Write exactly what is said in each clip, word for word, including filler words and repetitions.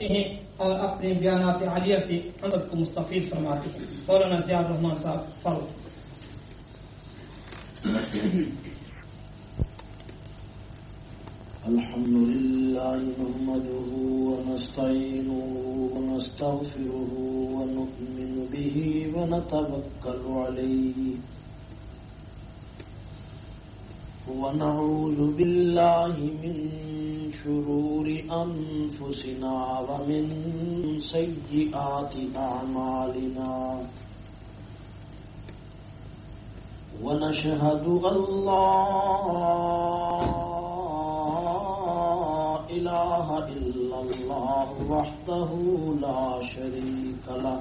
رکھتے ہیں اور اپنے بیانات عالیہ سے امت کو مستفید فرماتے ہیں. مولانا زیاد الرحمان صاحب فاروق. الحمد لله نحمده ونستعينه ونستغفره ونؤمن به ونتوكل عليه ونعوذ بالله من شرور أنفسنا ومن سيئات أعمالنا ونشهد أن لا إله إلا الله وحده لا شريك له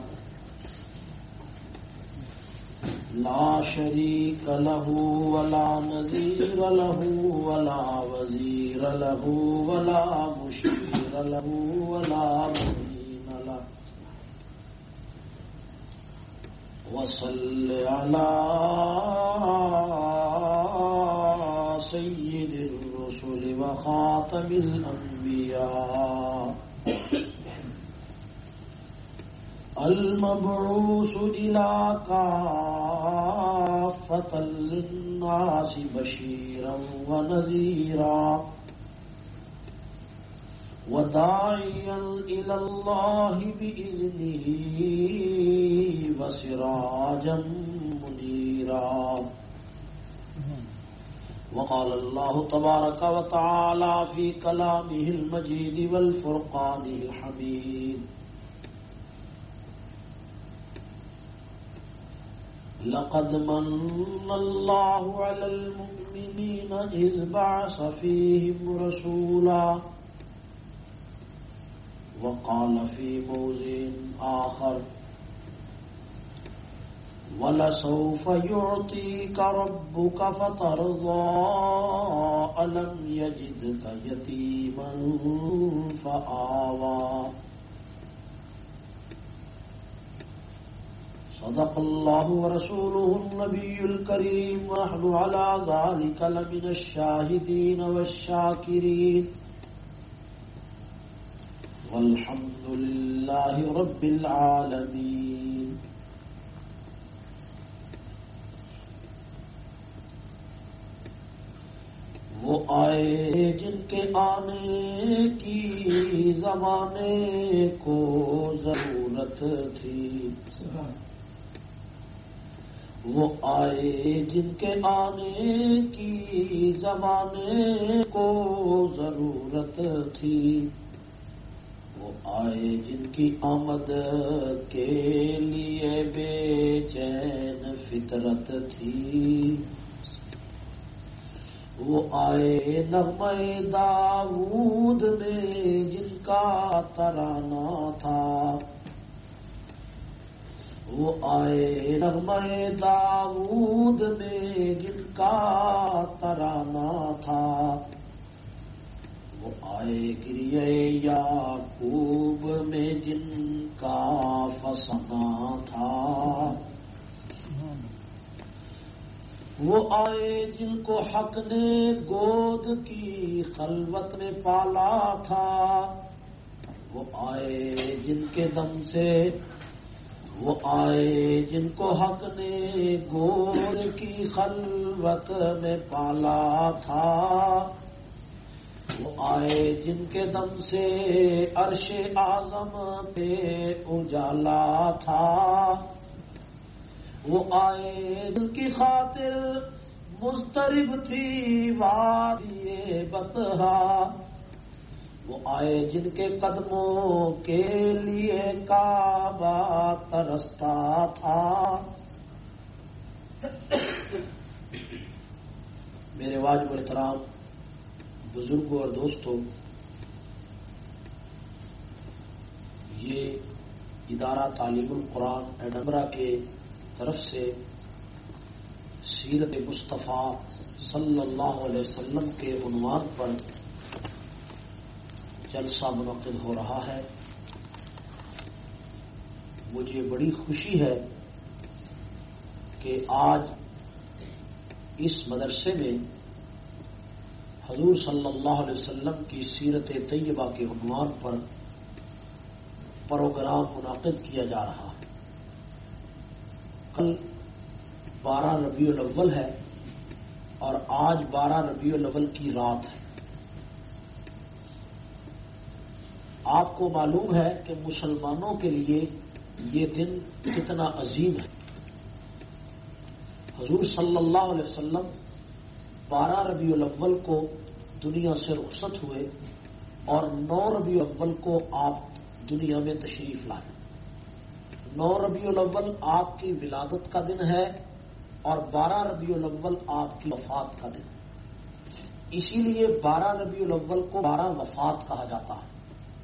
لا شريك له ولا نظير له ولا وزير له ولا مشير له ولا معين له وصل على سيد الرسل وخاتم الأنبياء المبعوث إلى كافة للناس بشيرا ونذيرا وداعيا إلى الله بإذنه وسراجا منيرا. وقال الله تبارك وتعالى في كلامه المجيد والفرقان الحميد: لقد من الله على المؤمنين إذ بعث فيهم رسولا. وقال في موضع آخر: وَلَسَوْفَ يُعْطِيكَ رَبُّكَ فَتَرْضَىٰ أَلَمْ يَجِدْكَ يَتِيمًا فَآوَىٰ. صدق الله ورسوله النبي الكريم ونحن على ذلك لمن الشاهدين والشاكرين والحمد لله رب العالمين. وہ آئے جن کے آنے کی زمانے کو ضرورت تھی. وہ آئے جن کے آنے کی زمانے کو ضرورت تھی. وہ آئے جن کی آمد کے لیے بے چین فطرت تھی. وہ آئے نغمہ داؤد میں جن کا ترانہ تھا. وہ آئے نغمہ داؤد میں جن کا ترانہ تھا. وہ آئے گریہ یعقوب میں جن کا فسانہ تھا. وہ آئے جن کو حق نے گود کی خلوت میں پالا تھا. وہ آئے جن کے دم سے وہ آئے جن کو حق نے گود کی خلوت میں پالا تھا. وہ آئے جن کے دم سے عرش اعظم پہ اجالا تھا. وہ آئے جن کی خاطر مضطرب تھی وادی بطحا. وہ آئے جن کے قدموں کے لیے کعبہ ترستا تھا. میرے واجب الاحترام بزرگوں اور دوستوں، یہ ادارہ تعلیم القرآن ایڈنبرا کے طرف سے سیرت مصطفیٰ صلی اللہ علیہ وسلم کے عنوان پر جلسہ منعقد ہو رہا ہے. مجھے بڑی خوشی ہے کہ آج اس مدرسے میں حضور صلی اللہ علیہ وسلم کی سیرت طیبہ کے عنوان پر پروگرام منعقد کیا جا رہا ہے. کل بارہ ربیع الاول ہے اور آج بارہ ربیع الاول کی رات ہے. آپ کو معلوم ہے کہ مسلمانوں کے لیے یہ دن کتنا عظیم ہے. حضور صلی اللہ علیہ وسلم بارہ ربیع الاول کو دنیا سے رخصت ہوئے اور نو ربیع الاول کو آپ دنیا میں تشریف لائے. نو ربیع الاول آپ کی ولادت کا دن ہے اور بارہ ربیع الاول آپ کی وفات کا دن. اسی لیے بارہ ربیع الاول کو بارہ وفات کہا جاتا ہے.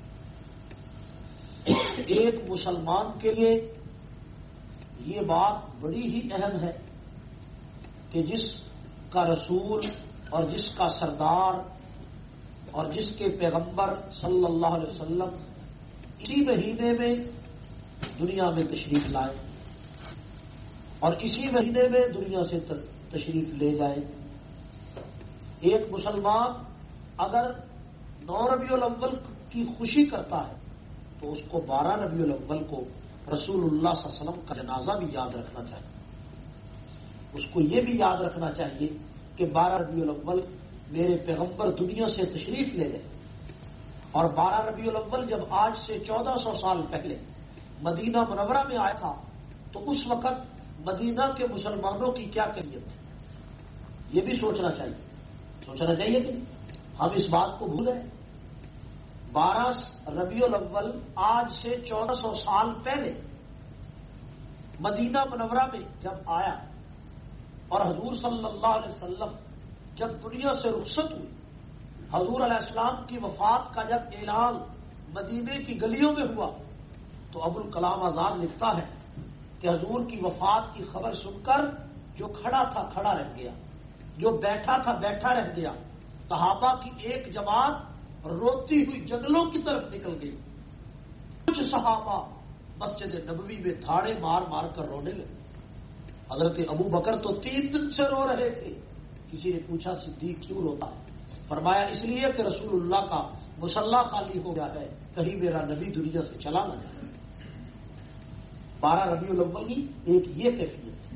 ایک مسلمان کے لیے یہ بات بڑی ہی اہم ہے کہ جس کا رسول اور جس کا سردار اور جس کے پیغمبر صلی اللہ علیہ وسلم اسی مہینے میں دنیا میں تشریف لائے اور اسی مہینے میں دنیا سے تشریف لے جائے. ایک مسلمان اگر نو ربیع الاول کی خوشی کرتا ہے تو اس کو بارہ ربیع الاول کو رسول اللہ صلی اللہ علیہ وسلم کا جنازہ بھی یاد رکھنا چاہیے. اس کو یہ بھی یاد رکھنا چاہیے کہ بارہ ربیع الاول میرے پیغمبر دنیا سے تشریف لے گئے اور بارہ ربیع الاول جب آج سے چودہ سو سال پہلے مدینہ منورہ میں آیا تھا تو اس وقت مدینہ کے مسلمانوں کی کیا کیفیت تھی یہ بھی سوچنا چاہیے. سوچنا چاہیے کہ ہم اس بات کو بھول گئے. بارہ ربیع الاول آج سے چودہ سو سال پہلے مدینہ منورہ میں جب آیا اور حضور صلی اللہ علیہ وسلم جب دنیا سے رخصت ہوئی, حضور علیہ السلام کی وفات کا جب اعلان مدینے کی گلیوں میں ہوا تو ابوالکلام آزاد لکھتا ہے کہ حضور کی وفات کی خبر سن کر جو کھڑا تھا کھڑا رہ گیا, جو بیٹھا تھا بیٹھا رہ گیا. صحابہ کی ایک جماعت روتی ہوئی جنگلوں کی طرف نکل گئی. کچھ صحابہ مسجد نبوی میں دھاڑے مار مار کر رونے لگے. حضرت ابو بکر تو تین دن سے رو رہے تھے. کسی نے پوچھا صدیق کیوں روتا ہے؟ فرمایا اس لیے کہ رسول اللہ کا مصلی خالی ہو گیا ہے, کہیں میرا نبی دنیا سے چلا نہ جائے. بارہ ربیع الاول کی ایک یہ کیفیت تھی.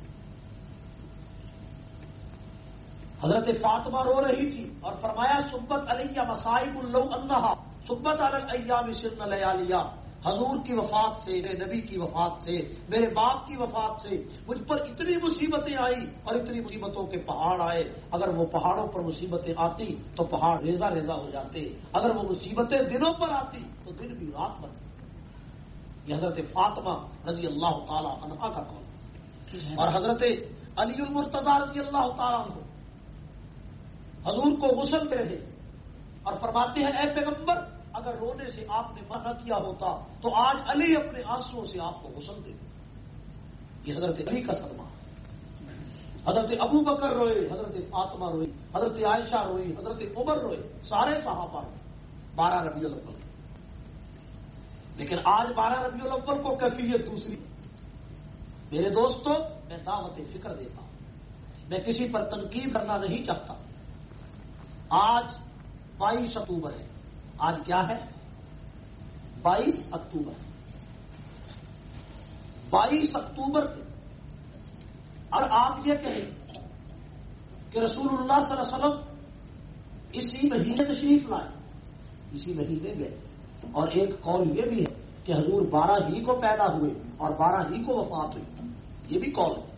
حضرت فاطمہ رو رہی تھی اور فرمایا سبت علیہ مصائب لو انہا سبت علی الایام سرن لیالیا. حضور کی وفات سے, میرے نبی کی وفات سے, میرے باپ کی وفات سے مجھ پر اتنی مصیبتیں آئی اور اتنی مصیبتوں کے پہاڑ آئے. اگر وہ پہاڑوں پر مصیبتیں آتی تو پہاڑ ریزہ ریزہ ہو جاتے. اگر وہ مصیبتیں دنوں پر آتی تو دن بھی رات بن. یہ حضرت فاطمہ رضی اللہ تعالی عنہا کا قول. اور حضرت علی المرتضی رضی اللہ تعالی عنہ حضور کو غسل دے رہے اور فرماتے ہیں اے پیغمبر اگر رونے سے آپ نے منع کیا ہوتا تو آج علی اپنے آنسوؤں سے آپ کو غسل دے. یہ حضرت علی کا صدمہ. حضرت ابو بکر روئے, حضرت فاطمہ روئی, حضرت عائشہ روئی, حضرت عمر روئے, سارے صحابہ روئے بارہ ربیع الاول. لیکن آج بارہ ربیع الاول کو کیفیت دوسری. میرے دوستوں میں دعوت فکر دیتا ہوں, میں کسی پر تنقید کرنا نہیں چاہتا. آج بائیس اکتوبر ہے. آج کیا ہے؟ بائیس اکتوبر. بائیس اکتوبر کے اور آپ یہ کہیں کہ رسول اللہ صلی اللہ علیہ وسلم اسی مہینے تشریف لائے, اسی مہینے گئے. اور ایک قول یہ بھی ہے کہ حضور بارہ ہی کو پیدا ہوئے اور بارہ ہی کو وفات ہوئی. یہ بھی قول ہے.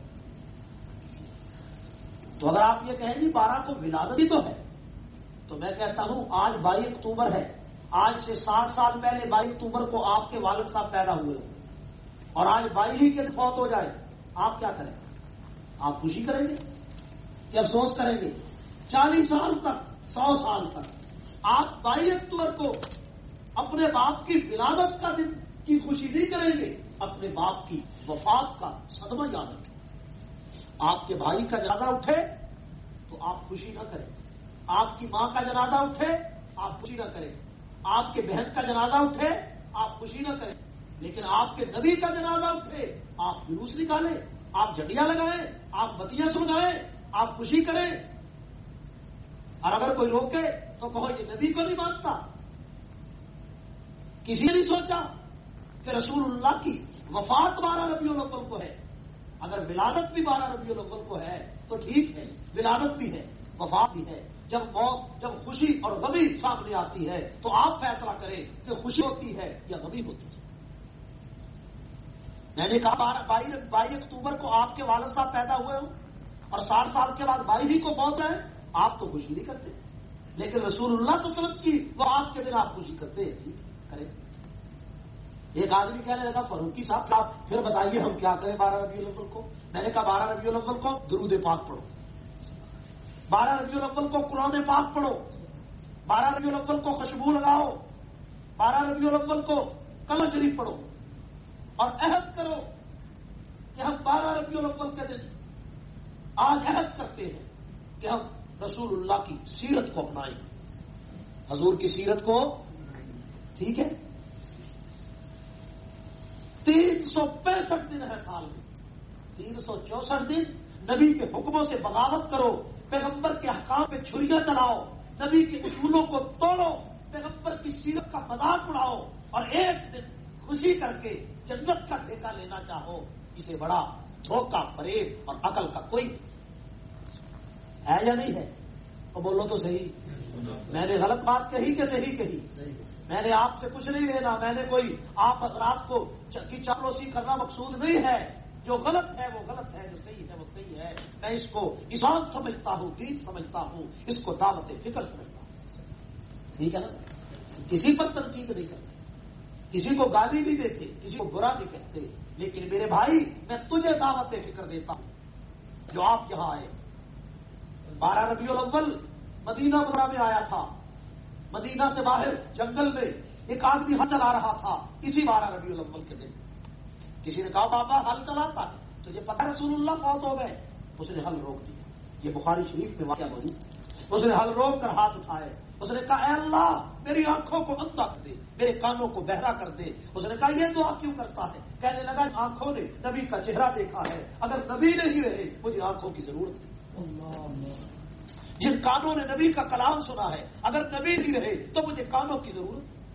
تو اگر آپ یہ کہیں گی بارہ کو ولادت ہی تو ہے تو میں کہتا ہوں آج بائیس اکتوبر ہے. آج سے ساٹھ سال پہلے بائیس اکتوبر کو آپ کے والد صاحب پیدا ہوئے اور آج بائیس ہی کے فوت ہو جائے, آپ کیا کریں گے؟ آپ خوشی کریں گے کہ افسوس کریں گے؟ چالیس سال تک, سو سال تک آپ بائیس اکتوبر کو اپنے باپ کی ولادت کا دن کی خوشی نہیں کریں گے, اپنے باپ کی وفات کا صدمہ یاد رکھیں. آپ کے بھائی کا جنازہ اٹھے تو آپ خوشی نہ کریں. آپ کی ماں کا جنازہ اٹھے آپ خوشی نہ کریں. آپ کے بہن کا جنازہ اٹھے آپ خوشی نہ کریں. لیکن آپ کے نبی کا جنازہ اٹھے آپ جلوس نکالیں, آپ جھنڈیاں لگائیں, آپ بتیاں سلگائیں, آپ خوشی کریں. اور اگر کوئی روکے تو کہو یہ نبی کو نہیں مانتا. کسی نے نہیں سوچا کہ رسول اللہ کی وفات بارہ ربیع الاول کو ہے. اگر ولادت بھی بارہ ربیع الاول کو ہے تو ٹھیک ہے، ولادت بھی ہے، وفات بھی ہے. جب موت جب خوشی اور غمی سامنے آتی ہے تو آپ فیصلہ کریں کہ خوشی ہوتی ہے یا غمی ہوتی ہے. میں نے کہا بائی اکتوبر کو آپ کے والد صاحب پیدا ہوئے ہوں اور ساٹھ سال کے بعد بائی ہی کو پہنچ جائیں، آپ تو خوشی نہیں کرتے. لیکن رسول اللہ صلی اللہ علیہ وسلم کی وہ آج کے دن آپ خوشی کرتے ہیں، ٹھیک کریں. ایک آدمی کہنے لگا فاروقی صاحب آپ پھر بتائیے ہم کیا کریں بارہ ربیع الاول کو. میں نے کہا بارہ ربیع الاول کو درود پاک پڑھو، بارہ ربیع الاول کو قرآن پاک پڑھو، بارہ ربیع الاول کو خوشبو لگاؤ، بارہ ربیع الاول کو کلمہ شریف پڑھو اور عہد کرو کہ ہم بارہ ربیع الاول کے دن آج عہد کرتے ہیں کہ ہم رسول اللہ کی سیرت کو اپنائیں، حضور کی سیرت کو. ٹھیک ہے، تین سو پینسٹھ دن ہے سال میں، تین سو چونسٹھ دن نبی کے حکموں سے بغاوت کرو، پیغمبر کے احکام پہ چھریاں چلاؤ، نبی کے اصولوں کو توڑو، پیغمبر کی سیرت کا مذاق اڑاؤ اور ایک دن خوشی کر کے جنت کا ٹھیکہ لینا چاہو. اسے بڑا دھوکہ فریب اور عقل کا کوئی ہے یا نہیں ہے؟ تو بولو تو صحیح. میں نے غلط بات کہی کہ صحیح کہی؟ میں نے آپ سے کچھ نہیں لینا، میں نے کوئی آپ حضرات کو کی چاپلوسی کرنا مقصود نہیں ہے. جو غلط ہے وہ غلط ہے، جو صحیح ہے وہ صحیح ہے. میں اس کو اسلام سمجھتا ہوں، دین سمجھتا ہوں، اس کو دعوت فکر سمجھتا ہوں. ٹھیک ہے نا؟ کسی پر تنقید نہیں کرتے، کسی کو گالی نہیں دیتے، کسی کو برا نہیں کہتے. لیکن میرے بھائی میں تجھے دعوت فکر دیتا ہوں جو آپ یہاں آئے. بارہ ربیع الاول مدینہ منورہ میں آیا تھا، مدینہ سے باہر جنگل میں ایک آدمی ہل چلا رہا تھا اسی بارہ ربیع الاول کے دن. کسی نے کہا بابا ہل چلاتا ہے، تجھے پتہ رسول اللہ فوت ہو گئے. اس نے ہل روک دیا. یہ بخاری شریف میں واقعہ موجود. اس نے ہل روک کر ہاتھ اٹھائے. اس نے کہا اے اللہ میری آنکھوں کو اندھا کر دے، میرے کانوں کو بہرا کر دے. اس نے کہا یہ دعا کیوں کرتا ہے؟ کہنے لگا آنکھوں نے نبی کا چہرہ دیکھا ہے، اگر نبی نہیں رہے مجھے آنکھوں کی ضرورت ہے. جن کانوں نے نبی کا کلام سنا ہے، اگر نبی نہیں رہے تو مجھے کانوں کی ضرورت ہے.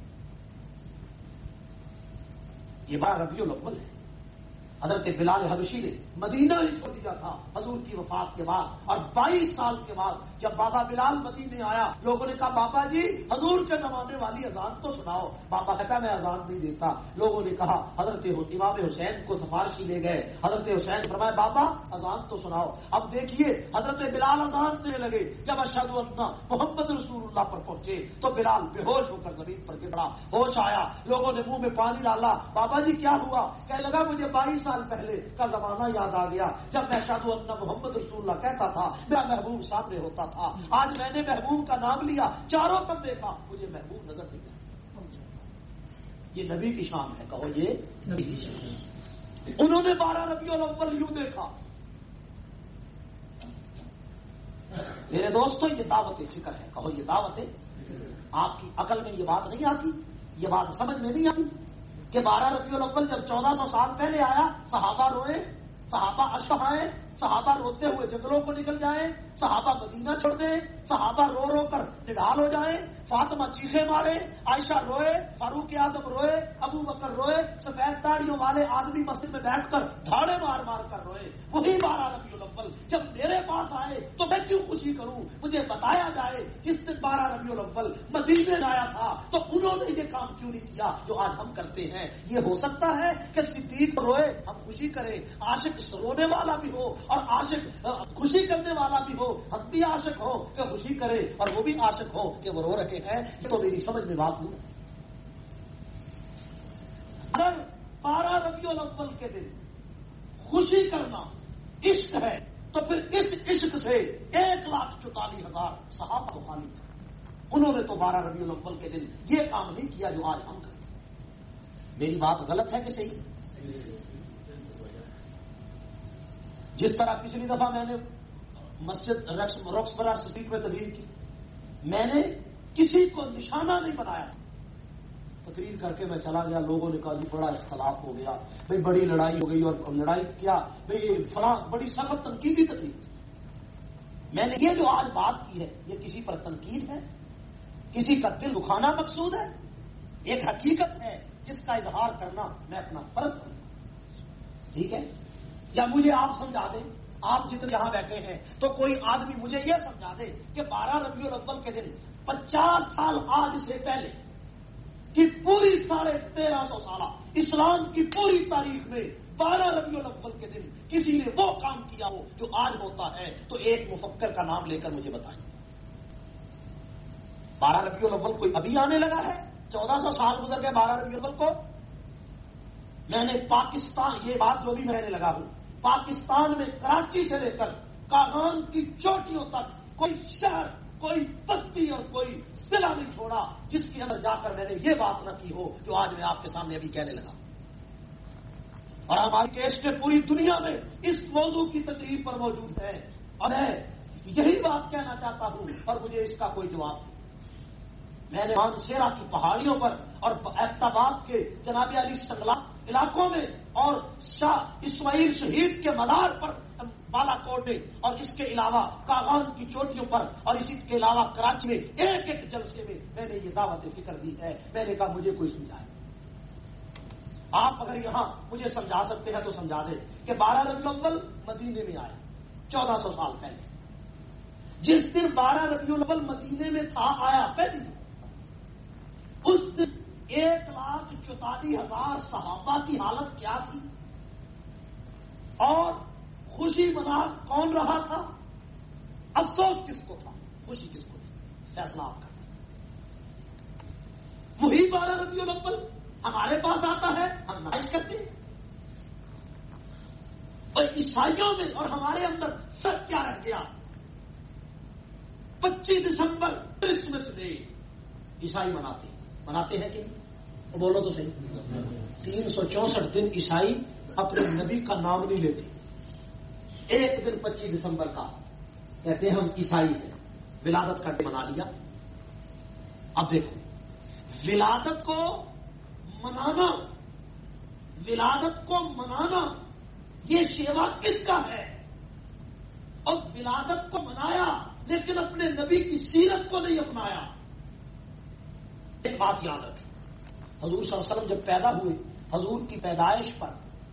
یہ بارہ ربیع الاول ہے. حضرت بلال حبشی نے مدینہ ہی چھوڑ دیا تھا حضور کی وفات کے بعد، اور بائیس سال کے بعد جب بابا بلال مدینے آیا لوگوں نے کہا بابا جی حضور کے زمانے والی اذان تو سناؤ. بابا کہتا میں اذان نہیں دیتا. لوگوں نے کہا حضرت امام حسین کو سفارشی لے گئے. حضرت حسین فرمایا بابا اذان تو سناؤ. اب دیکھیے حضرت بلال اذان دینے لگے. جب اشہد ان محمد رسول اللہ پر پہنچے تو بلال بے ہوش ہو کر زمین پر گر پڑا. ہوش آیا، لوگوں نے منہ میں پانی ڈالا. بابا جی کیا ہوا؟ کہنے لگا مجھے بائیس سال پہلے کا زمانہ یاد آ گیا جب میں اشہد ان محمد رسول اللہ کہتا تھا، میرا محبوب سامنے ہوتا تھا. آج میں نے محبوب کا نام لیا، چاروں طرف دیکھا، مجھے محبوب نظر نہیں آیا. یہ نبی کی شان ہے. کہو یہ نبی کی شان ہے. انہوں نے بارہ ربیع الاول یوں دیکھا. میرے دوستو یہ دعوت فکر ہے. کہو یہ دعوت ہے. آپ کی عقل میں یہ بات نہیں آتی، یہ بات سمجھ میں نہیں آتی کہ بارہ ربیع الاول جب چودہ سو سال پہلے آیا صحابہ روئے، صحابہ اشفق آئے، صحابہ روتے ہوئے جنگلوں کو نکل جائیں، صحابہ مدینہ چھوڑ دیں، صحابہ رو رو کر نڈال ہو جائیں، فاطمہ چیخے مارے، عائشہ روئے، فاروق اعظم روئے، ابو بکر روئے، سفید داڑیوں والے آدمی مسجد میں بیٹھ کر دھاڑے مار مار کر روئے. وہی بارہ ربیع الاول جب میرے پاس آئے تو میں کیوں خوشی کروں؟ مجھے بتایا جائے جس دن بارہ ربیع الاول مدینے میں آیا تھا تو انہوں نے یہ کام کیوں نہیں کیا جو آج ہم کرتے ہیں. یہ ہو سکتا ہے کہ صدیق روئے ہم خوشی کریں، عاشق رونے والا بھی ہو اور عاشق خوشی کرنے والا بھی ہو، ہم بھی عاشق ہو کہ خوشی کرے اور وہ بھی عاشق ہو کہ وہ رو رہے ہیں. یہ تو میری سمجھ میں بات نہیں. اگر بارہ ربیع الاول کے دن خوشی کرنا عشق ہے تو پھر اس عشق سے ایک لاکھ چوتالیس ہزار صحابہ تو خالی تھے. انہوں نے تو بارہ ربیع الاول کے دن یہ کام نہیں کیا جو آج ہم کرتے. میری بات غلط ہے کہ صحیح؟ جس طرح پچھلی دفعہ میں نے مسجد روکسبرا اسٹریٹ میں تقریر کی، میں نے کسی کو نشانہ نہیں بنایا. تقریر کر کے میں چلا گیا. لوگوں نے کہا جی بڑا اختلاف ہو گیا، بھائی بڑی لڑائی ہو گئی، اور لڑائی کیا بھائی فلاں بڑی سخت تنقیدی تقریر تھی. میں نے یہ جو آج بات کی ہے یہ کسی پر تنقید ہے؟ کسی کا دل دکھانا مقصود ہے؟ ایک حقیقت ہے جس کا اظہار کرنا میں اپنا فرض سمجھتا، ٹھیک ہے؟ یا مجھے آپ سمجھا دیں، آپ جتنے یہاں بیٹھے ہیں تو کوئی آدمی مجھے یہ سمجھا دے کہ بارہ ربیع الاول کے دن پچاس سال آج سے پہلے کی پوری ساڑھے تیرہ سو سالہ اسلام کی پوری تاریخ میں بارہ ربیع الاول کے دن کسی نے وہ کام کیا ہو جو آج ہوتا ہے، تو ایک مفکر کا نام لے کر مجھے بتائیں۔ بارہ ربیع الاول کوئی ابھی آنے لگا ہے؟ چودہ سو سال گزر گئے بارہ ربیع الاول کو۔ میں نے پاکستان، یہ بات جو بھی میں نے لگا ہوں، پاکستان میں کراچی سے لے کر کاغان کی چوٹیوں تک کوئی شہر، کوئی بستی اور کوئی ضلع نہیں چھوڑا جس کے اندر جا کر میں نے یہ بات نہ کی ہو جو آج میں آپ کے سامنے ابھی کہنے لگا۔ اور ہماری کیسٹیں پوری دنیا میں اس موضوع کی تقریب پر موجود ہے، اور میں یہی بات کہنا چاہتا ہوں اور مجھے اس کا کوئی جواب نہیں۔ میں نے مانسیرا کی پہاڑیوں پر اور ایبٹ آباد کے جناب علی سنگلا علاقوں میں اور شاہ اسماعیل شہید کے مزار پر بالا کوٹ میں اور اس کے علاوہ کاغان کی چوٹیوں پر اور اسی کے علاوہ کراچی میں ایک ایک جلسے میں میں نے یہ دعوت فکر دی ہے۔ میں نے کہا مجھے کوئی سمجھائے، آپ اگر یہاں مجھے سمجھا سکتے ہیں تو سمجھا دیں کہ بارہ ربیع الاول مدینے میں آیا چودہ سو سال پہلے۔ جس دن بارہ ربیع الاول مدینے میں تھا، آیا پہلی، اس دن ایک لاکھ چوتالیس ہزار صحابہ کی حالت کیا تھی اور خوشی منا کون رہا تھا؟ افسوس کس کو تھا؟ خوشی کس کو تھی؟ فیصلہ آپ کا۔ وہی بارہ ربیع الاول ہمارے پاس آتا ہے، ہم نمائش کرتے ہیں، اور عیسائیوں میں اور ہمارے اندر فرق کیا رہ گیا؟ پچیس دسمبر کرسمس ڈے عیسائی مناتے ہیں، مناتے ہیں کہ نہیں؟ بولو تو صحیح۔ تین سو چونسٹھ دن عیسائی اپنے نبی کا نام نہیں لیتے، ایک دن پچیس دسمبر کا کہتے ہیں ہم عیسائی ہیں، ولادت کا ڈے منا لیا۔ اب دیکھو، ولادت کو منانا، ولادت کو منانا یہ شیوا کس کا ہے؟ اور ولادت کو منایا لیکن اپنے نبی کی سیرت کو نہیں اپنایا۔ ایک بات یاد رکھیں، حضور صلی اللہ علیہ وسلم جب پیدا ہوئے، حضور کی پیدائش پر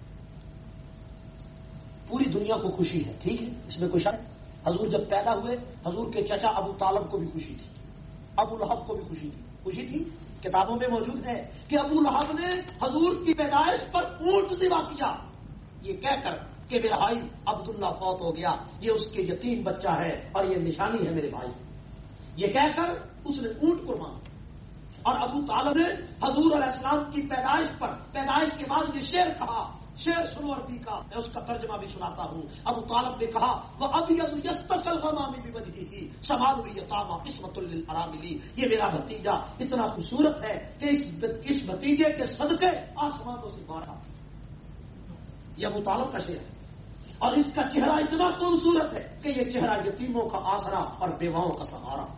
پوری دنیا کو خوشی ہے، ٹھیک ہے، اس میں کوئی شک؟ حضور جب پیدا ہوئے، حضور کے چچا ابو طالب کو بھی خوشی تھی، ابو لہب کو بھی خوشی تھی، خوشی تھی۔ کتابوں میں موجود ہے کہ ابو لہب نے حضور کی پیدائش پر اونٹ ذبح کیا، یہ کہہ کر کہ میرا بھائی عبداللہ فوت ہو گیا، یہ اس کے یتیم بچہ ہے اور یہ نشانی ہے میرے بھائی، یہ کہہ کر اس نے اونٹ قربان کیا۔ اور ابو طالب نے حضور علیہ السلام کی پیدائش پر پیدائش کے بعد یہ شعر کہا، شعر سنو عربی کا، میں اس کا ترجمہ بھی سناتا ہوں۔ ابو طالب نے کہا وہ ابھی یستسل غمامی بوجہہ سمال الیتامی قسمۃ للارامل، یہ میرا بھتیجا اتنا خوبصورت ہے کہ اس اس بھتیجے کے صدقے آسمانوں سے بارش آتی ہے۔ یہ ابو طالب کا شعر ہے، اور اس کا چہرہ اتنا خوبصورت ہے کہ یہ چہرہ یتیموں کا آسرا اور بیواؤں کا سہارا۔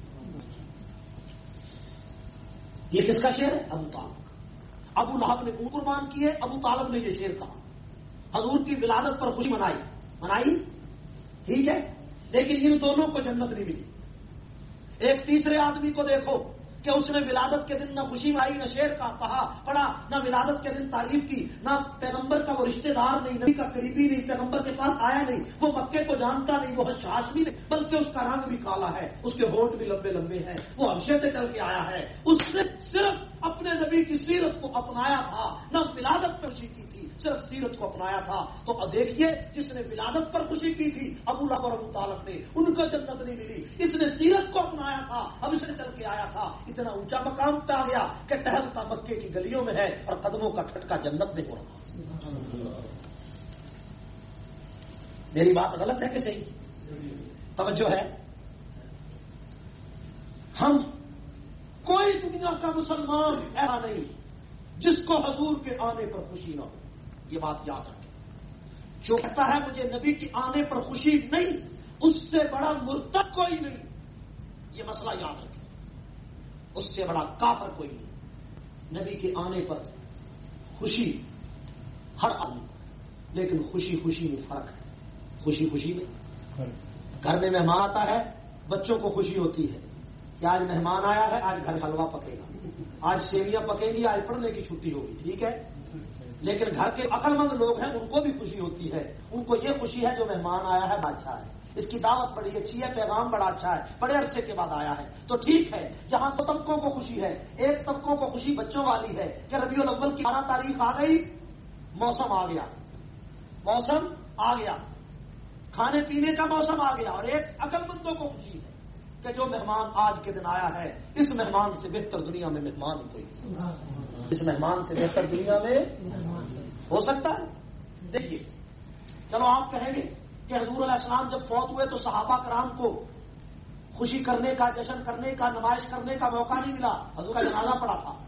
یہ کس کا شعر ہے؟ ابو طالب کا۔ ابو لہب نے اونٹ قربان کیے، ابو طالب نے یہ شعر کہا، حضور کی ولادت پر خوشی منائی منائی ٹھیک ہے، لیکن ان دونوں کو جنت نہیں ملی۔ ایک تیسرے آدمی کو دیکھو کہ اس نے ولادت کے دن نہ خوشی میں آئی، نہ شعر کا کہا پڑھا، نہ ولادت کے دن تعریف کی، نہ پیغمبر کا وہ رشتہ دار نہیں، نبی کا قریبی نہیں، پیغمبر کے پاس آیا نہیں، وہ مکے کو جانتا نہیں، وہ ہاشمی نہیں، بلکہ اس کا رنگ بھی کالا ہے، اس کے ہونٹ بھی لمبے لمبے ہیں، وہ حبشے سے چل کے آیا ہے۔ اس نے صرف اپنے نبی کی سیرت کو اپنایا تھا، نہ ولادت پر خوشی کی تھی، صرف سیرت کو اپنایا تھا۔ تو دیکھیے، جس نے ولادت پر خوشی کی تھی ابو لہب اور ابو طالب نے، ان کو جنت نہیں ملی۔ اس نے سیرت کو اپنایا تھا، اب اس نے چل کے آیا تھا، اتنا اونچا مقام پہ آ گیا کہ ٹہلتا مکے کی گلیوں میں ہے اور قدموں کا کھٹکا جنت میں ہو رہا۔ میری بات غلط ہے کہ صحیح؟ توجہ ہے؟ ہم کوئی دنیا کا مسلمان ایسا نہیں جس کو حضور کے آنے پر خوشی نہ ہو، یہ بات یاد رکھیں۔ جو کہتا ہے مجھے نبی کے آنے پر خوشی نہیں، اس سے بڑا مرتد کوئی نہیں، یہ مسئلہ یاد رکھیں، اس سے بڑا کافر کوئی نہیں۔ نبی کے آنے پر خوشی ہر آدمی، لیکن خوشی خوشی میں فرق ہے۔ خوشی خوشی میں گھر میں مہمان آتا ہے، بچوں کو خوشی ہوتی ہے، کہ آج مہمان آیا ہے، آج گھر حلوہ پکے گا، آج سیویاں پکیں گی، آج پڑھنے کی چھٹی ہوگی، ٹھیک ہے. لیکن گھر کے عقل مند لوگ ہیں، ان کو بھی خوشی ہوتی ہے، ان کو یہ خوشی ہے جو مہمان آیا ہے بادشاہ ہے، اس کی دعوت بڑی اچھی ہے، پیغام بڑا اچھا ہے، بڑے عرصے کے بعد آیا ہے. تو ٹھیک ہے، یہاں دو طبقوں کو خوشی ہے. ایک طبقوں کو خوشی بچوں والی ہے کہ ربیع الاول کی بارہ تاریخ آ گئی، موسم آ گیا، موسم آ گیا، کھانے پینے کا موسم آ گیا. اور ایک عقل مندوں کو خوشی ہے کہ جو مہمان آج کے دن آیا ہے، اس مہمان سے بہتر دنیا میں مہمان کوئی نہیں، اس مہمان سے بہتر دنیا میں ہو سکتا ہے. دیکھیے، چلو آپ کہیں گے کہ حضور علیہ السلام جب فوت ہوئے تو صحابہ کرام کو خوشی کرنے کا، جشن کرنے کا، نمائش کرنے کا موقع نہیں ملا، حضور کا جنازہ پڑا تھا،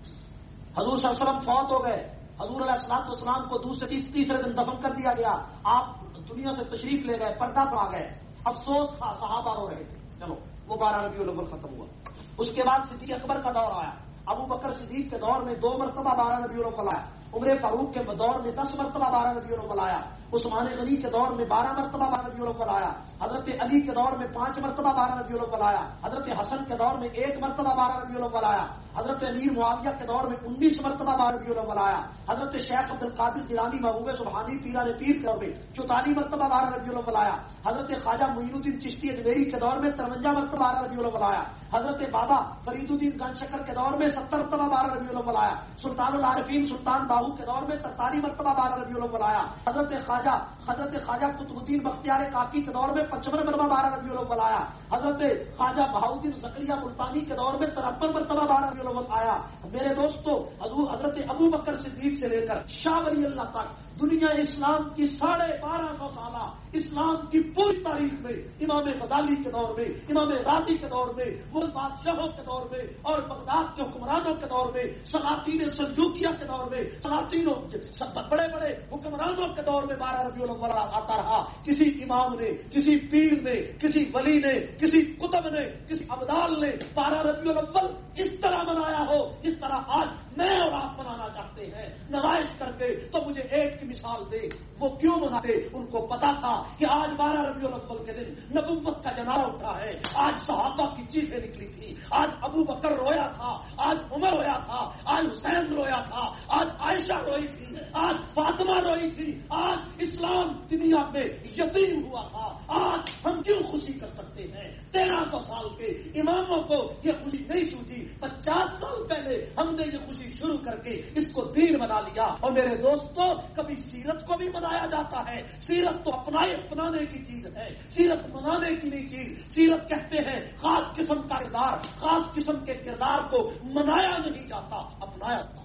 حضور صلی اللہ علیہ وسلم فوت ہو گئے، حضور علیہ السلام والسلام کو دوسرے تیسرے دن دفن کر دیا گیا، آپ دنیا سے تشریف لے گئے، پردہ پر آ گئے، افسوس تھا، صحابہ رو رہے تھے. چلو وہ بارہ ربیع الاول ختم ہوا. اس کے بعد صدیق اکبر کا دور آیا، ابو بکر صدیق کے دور میں دو مرتبہ بارہ ربیع الاول آیا، عمر فاروق کے دور میں دس مرتبہ بارہ ربیع الاول آیا، عثمان غنی کے دور میں بارہ مرتبہ بارہ ربیع الاول آیا، حضرت علی کے دور میں پانچ مرتبہ بارہ ربیع الاول آیا، حضرت حسن کے دور میں ایک مرتبہ بارہ ربیع الاول آیا، حضرت امیر معاویہ کے دور میں انیس مرتبہ بارہ ربیع الاول آیا، حضرت شیخ عبد القادر جیلانی محبوب سبحانی پیران پیر کے دور میں چوتالیس مرتبہ بارہ ربیع الاول آیا، حضرت خواجہ معین الدین چشتی اجمیری کے دور میں ترونجا مرتبہ بارہ ربیع الاول آیا، حضرت بابا فرید الدین گنج شکر کے دور میں ستر مرتبہ بارہ ربیع الاول آیا، سلطان العارفین سلطان باہو کے دور میں ترتالیس مرتبہ بارہ ربیع الاول آیا، حضرت خواجہ حضرت خواجہ قطب الدین بختیار کاکی کے دور میں پچپن مرتبہ بارہ ربیع الاول آیا، حضرت خواجہ بہاؤدین زکریا ملتانی کے دور میں ترپن مرتبہ بارہ ربیع الاول آیا. میرے دوستو، حضرت ابو بکر صدیق سے لے کر شاہ ولی اللہ تک دنیا اسلام کی ساڑھے بارہ سو سالہ اسلام کی پوری تاریخ میں امام غزالی کے دور میں، امام راضی کے دور میں، مغل بادشاہوں کے دور میں اور بغداد کے حکمرانوں کے دور میں، سلاطین سلجوکیہ کے دور میں، سلاطینوں بڑے بڑے حکمرانوں کے دور میں بارہ ربیع الاول آتا رہا. کسی امام نے، کسی پیر نے، کسی ولی نے، کسی قطب نے، کسی ابدال نے بارہ ربیع الاول اس طرح منایا ہو جس طرح آج میں اور آپ منانا چاہتے ہیں نمائش کر کے. تو مجھے ایک کی مثال دے، وہ کیوں مناتے؟ ان کو پتا تھا کہ آج بارہ ربیع الاول کے دن نبوت کا جنازہ اٹھا ہے، آج صحابہ کی چیخیں نکلی تھی، آج ابو بکر رویا تھا، آج عمر رویا تھا، آج حسین رویا تھا، آج عائشہ روئی تھی، آج فاطمہ روئی تھی، آج اسلام دنیا میں یتیم ہوا تھا. آج ہم کیوں خوشی کر سکتے ہیں؟ تیرہ سو سال کے اماموں کو یہ خوشی نہیں سوچی، پچاس سال پہلے ہم نے یہ خوشی شروع کر کے اس کو دین بنا لیا. اور میرے دوستوں، کبھی سیرت کو بھی منایا جاتا ہے. سیرت تو اپنائے اپنانے کی چیز ہے، سیرت منانے کی نہیں چیز. سیرت کہتے ہیں خاص قسم کا کردار، خاص قسم کے کردار کو منایا نہیں جاتا، اپنایا جاتا.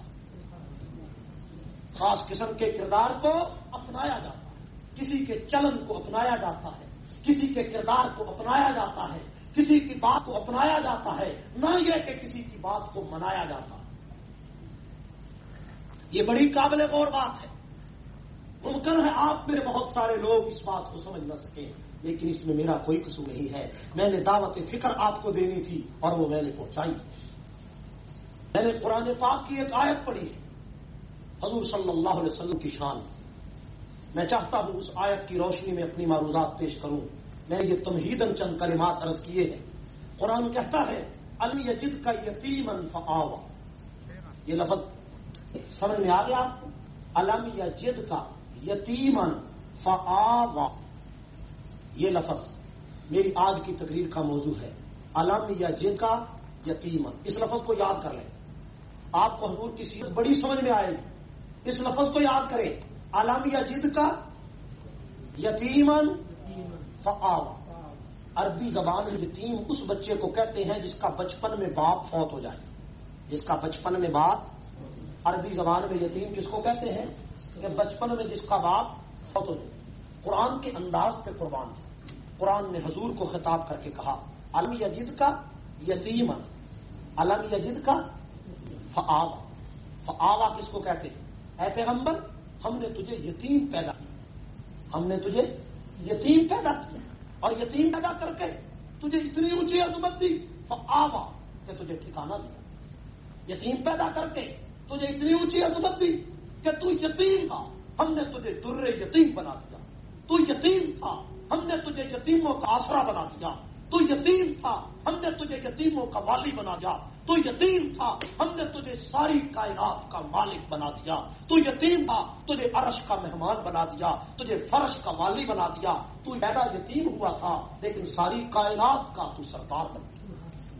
خاص قسم کے کردار کو اپنایا جاتا ہے، کسی کے چلن کو اپنایا جاتا ہے، کسی کے کردار کو اپنایا جاتا ہے، کسی کی بات کو اپنایا جاتا ہے، نہ یہ کہ کسی کی بات کو منایا جاتا. یہ بڑی قابل غور بات ہے. ممکن ہے آپ میں بہت سارے لوگ اس بات کو سمجھ نہ سکیں، لیکن اس میں میرا کوئی قصور نہیں ہے. میں نے دعوت فکر آپ کو دینی تھی اور وہ میں نے پہنچائی. میں نے قرآن پاک کی ایک آیت پڑھی ہے حضور صلی اللہ علیہ وسلم کی شان. میں چاہتا ہوں اس آیت کی روشنی میں اپنی معروضات پیش کروں. میں نے یہ تمہیدن چند کلمات عرض کیے ہیں. قرآن کہتا ہے الم یجد کا یتیمن فآوا. یہ لفظ سمجھ میں آ گیا آپ کو؟ الم یجد کا یتیمن فآوا، یہ لفظ میری آج کی تقریر کا موضوع ہے. الم یجد کا یتیمن، اس لفظ کو یاد کر لیں. آپ کو حضور کی سیرت بڑی سمجھ میں آئے گی. اس لفظ کو یاد کریں. الم یجد کا یتیمن فآوا. عربی زبان میں یتیم اس بچے کو کہتے ہیں جس کا بچپن میں باپ فوت ہو جائے. جس کا بچپن میں باپ، عربی زبان میں یتیم کس کو کہتے ہیں؟ کہ بچپن میں جس کا باپ فوت ہو جائے. قرآن کے انداز پہ قربان تھا. قرآن نے حضور کو خطاب کر کے کہا الم یجد کا یتیمن، الم یجد کا فآوا. فآوا کس کو کہتے ہیں؟ اے پیغمبر، ہم نے تجھے یتیم پیدا کیا، ہم نے تجھے یتیم پیدا کیا اور یتیم پیدا کر کے تجھے اتنی اونچی عظمت دی. فآوا کہ تجھے ٹھکانہ دیا. یتیم پیدا کر کے تجھے اتنی اونچی عظمت دی کہ تو یتیم تھا، ہم نے تجھے در یتیم بنا دیا. تو یتیم تھا، ہم نے تجھے یتیموں کا آسرا بنا دیا. تو یتیم تھا، ہم نے تجھے یتیموں کا والی بنا دیا، تو یتیم تھا، ہم نے تجھے ساری کائنات کا مالک بنا دیا، تو یتیم تھا، تجھے عرش کا مہمان بنا دیا، تجھے فرش کا والی بنا دیا، تو پیدا یتیم ہوا تھا لیکن ساری کائنات کا تو سردار بن گیا۔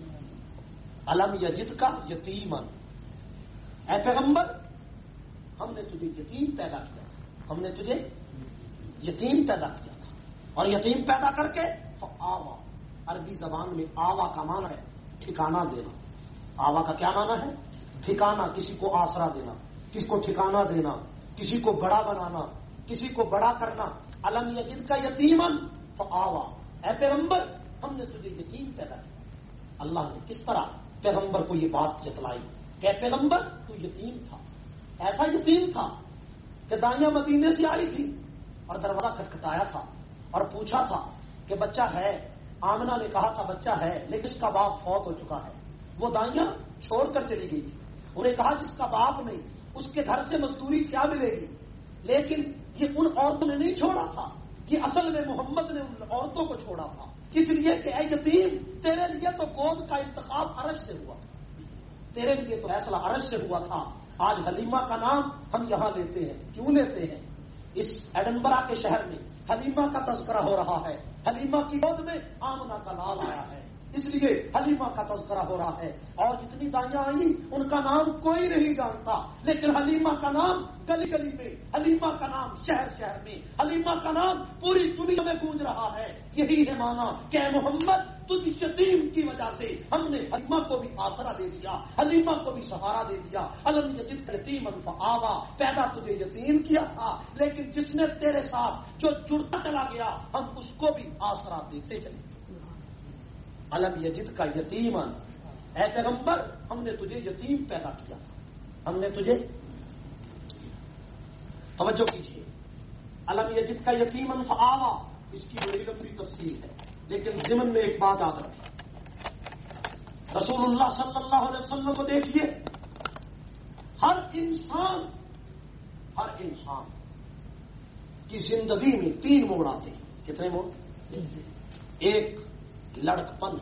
علم یجد کا یتیمن، اے پیغمبر ہم نے تجھے یتیم پیدا کیا تھا، ہم نے تجھے یتیم پیدا کیا تھا، اور یتیم پیدا کر کے آوا، عربی زبان میں آوا کا معنی ہے ٹھکانہ دینا۔ آوا کا کیا معنی ہے؟ ٹھکانہ، کسی کو آسرا دینا، کسی کو ٹھکانہ دینا، کسی کو بڑا بنانا، کسی کو بڑا کرنا۔ علم یجد کا یتیمن فآوا، اے پیغمبر ہم نے تجھے یتیم پیدا کیا۔ اللہ نے کس طرح پیغمبر کو یہ بات جتلائی کہ اے پیغمبر تو یتیم تھا، ایسا یتیم تھا کہ دائیاں مدینے سے آئی تھی اور دروازہ کھٹکھٹایا تھا اور پوچھا تھا کہ بچہ ہے؟ آمنہ نے کہا تھا بچہ ہے لیکن اس کا باپ فوت ہو چکا ہے۔ وہ دائیاں چھوڑ کر چلی گئی تھی، انہیں کہا جس کا باپ نہیں اس کے گھر سے مزدوری کیا ملے گی؟ لیکن یہ ان عورتوں نے نہیں چھوڑا تھا، یہ اصل میں محمد نے ان عورتوں کو چھوڑا تھا، اس لیے کہ اے یتیم تیرے لیے تو گود کا انتخاب عرش سے ہوا تھا، تیرے لیے تو فیصلہ عرش سے ہوا تھا۔ آج حلیمہ کا نام ہم یہاں لیتے ہیں، کیوں لیتے ہیں؟ اس ایڈنبرا کے شہر میں حلیمہ کا تذکرہ ہو رہا ہے، حلیمہ کی گود میں آمنہ کا نام آیا ہے، اس لیے حلیمہ کا تذکرہ ہو رہا ہے۔ اور جتنی دائیاں آئیں ان کا نام کوئی نہیں جانتا، لیکن حلیمہ کا نام گلی گلی میں، حلیمہ کا نام شہر شہر میں، حلیمہ کا نام پوری دنیا میں گونج رہا ہے۔ یہی ہے معنی کہ اے محمد تجھ یتیم کی وجہ سے ہم نے حلیمہ کو بھی آسرا دے دیا، حلیمہ کو بھی سہارا دے دیا۔ علم یجد یتیما فآوا، پیدا تجھے یتیم کیا تھا لیکن جس نے تیرے ساتھ جو جڑتا چلا گیا ہم اس کو بھی آسرا دیتے چلے۔ علم یجد کا یتیمن، اے پیغمبر ہم نے تجھے یتیم پیدا کیا تھا، ہم نے تجھے، توجہ کیجیے، علم یجد کا یتیمن فآوا، اس کی بڑی لمبی تفصیل ہے لیکن ضمن میں ایک بات یاد رکھیں، رسول اللہ صلی اللہ علیہ وسلم کو دیکھیے، ہر انسان ہر انسان کی زندگی میں تین موڑ آتے ہیں۔ کتنے موڑ؟ ایک لڑکپن،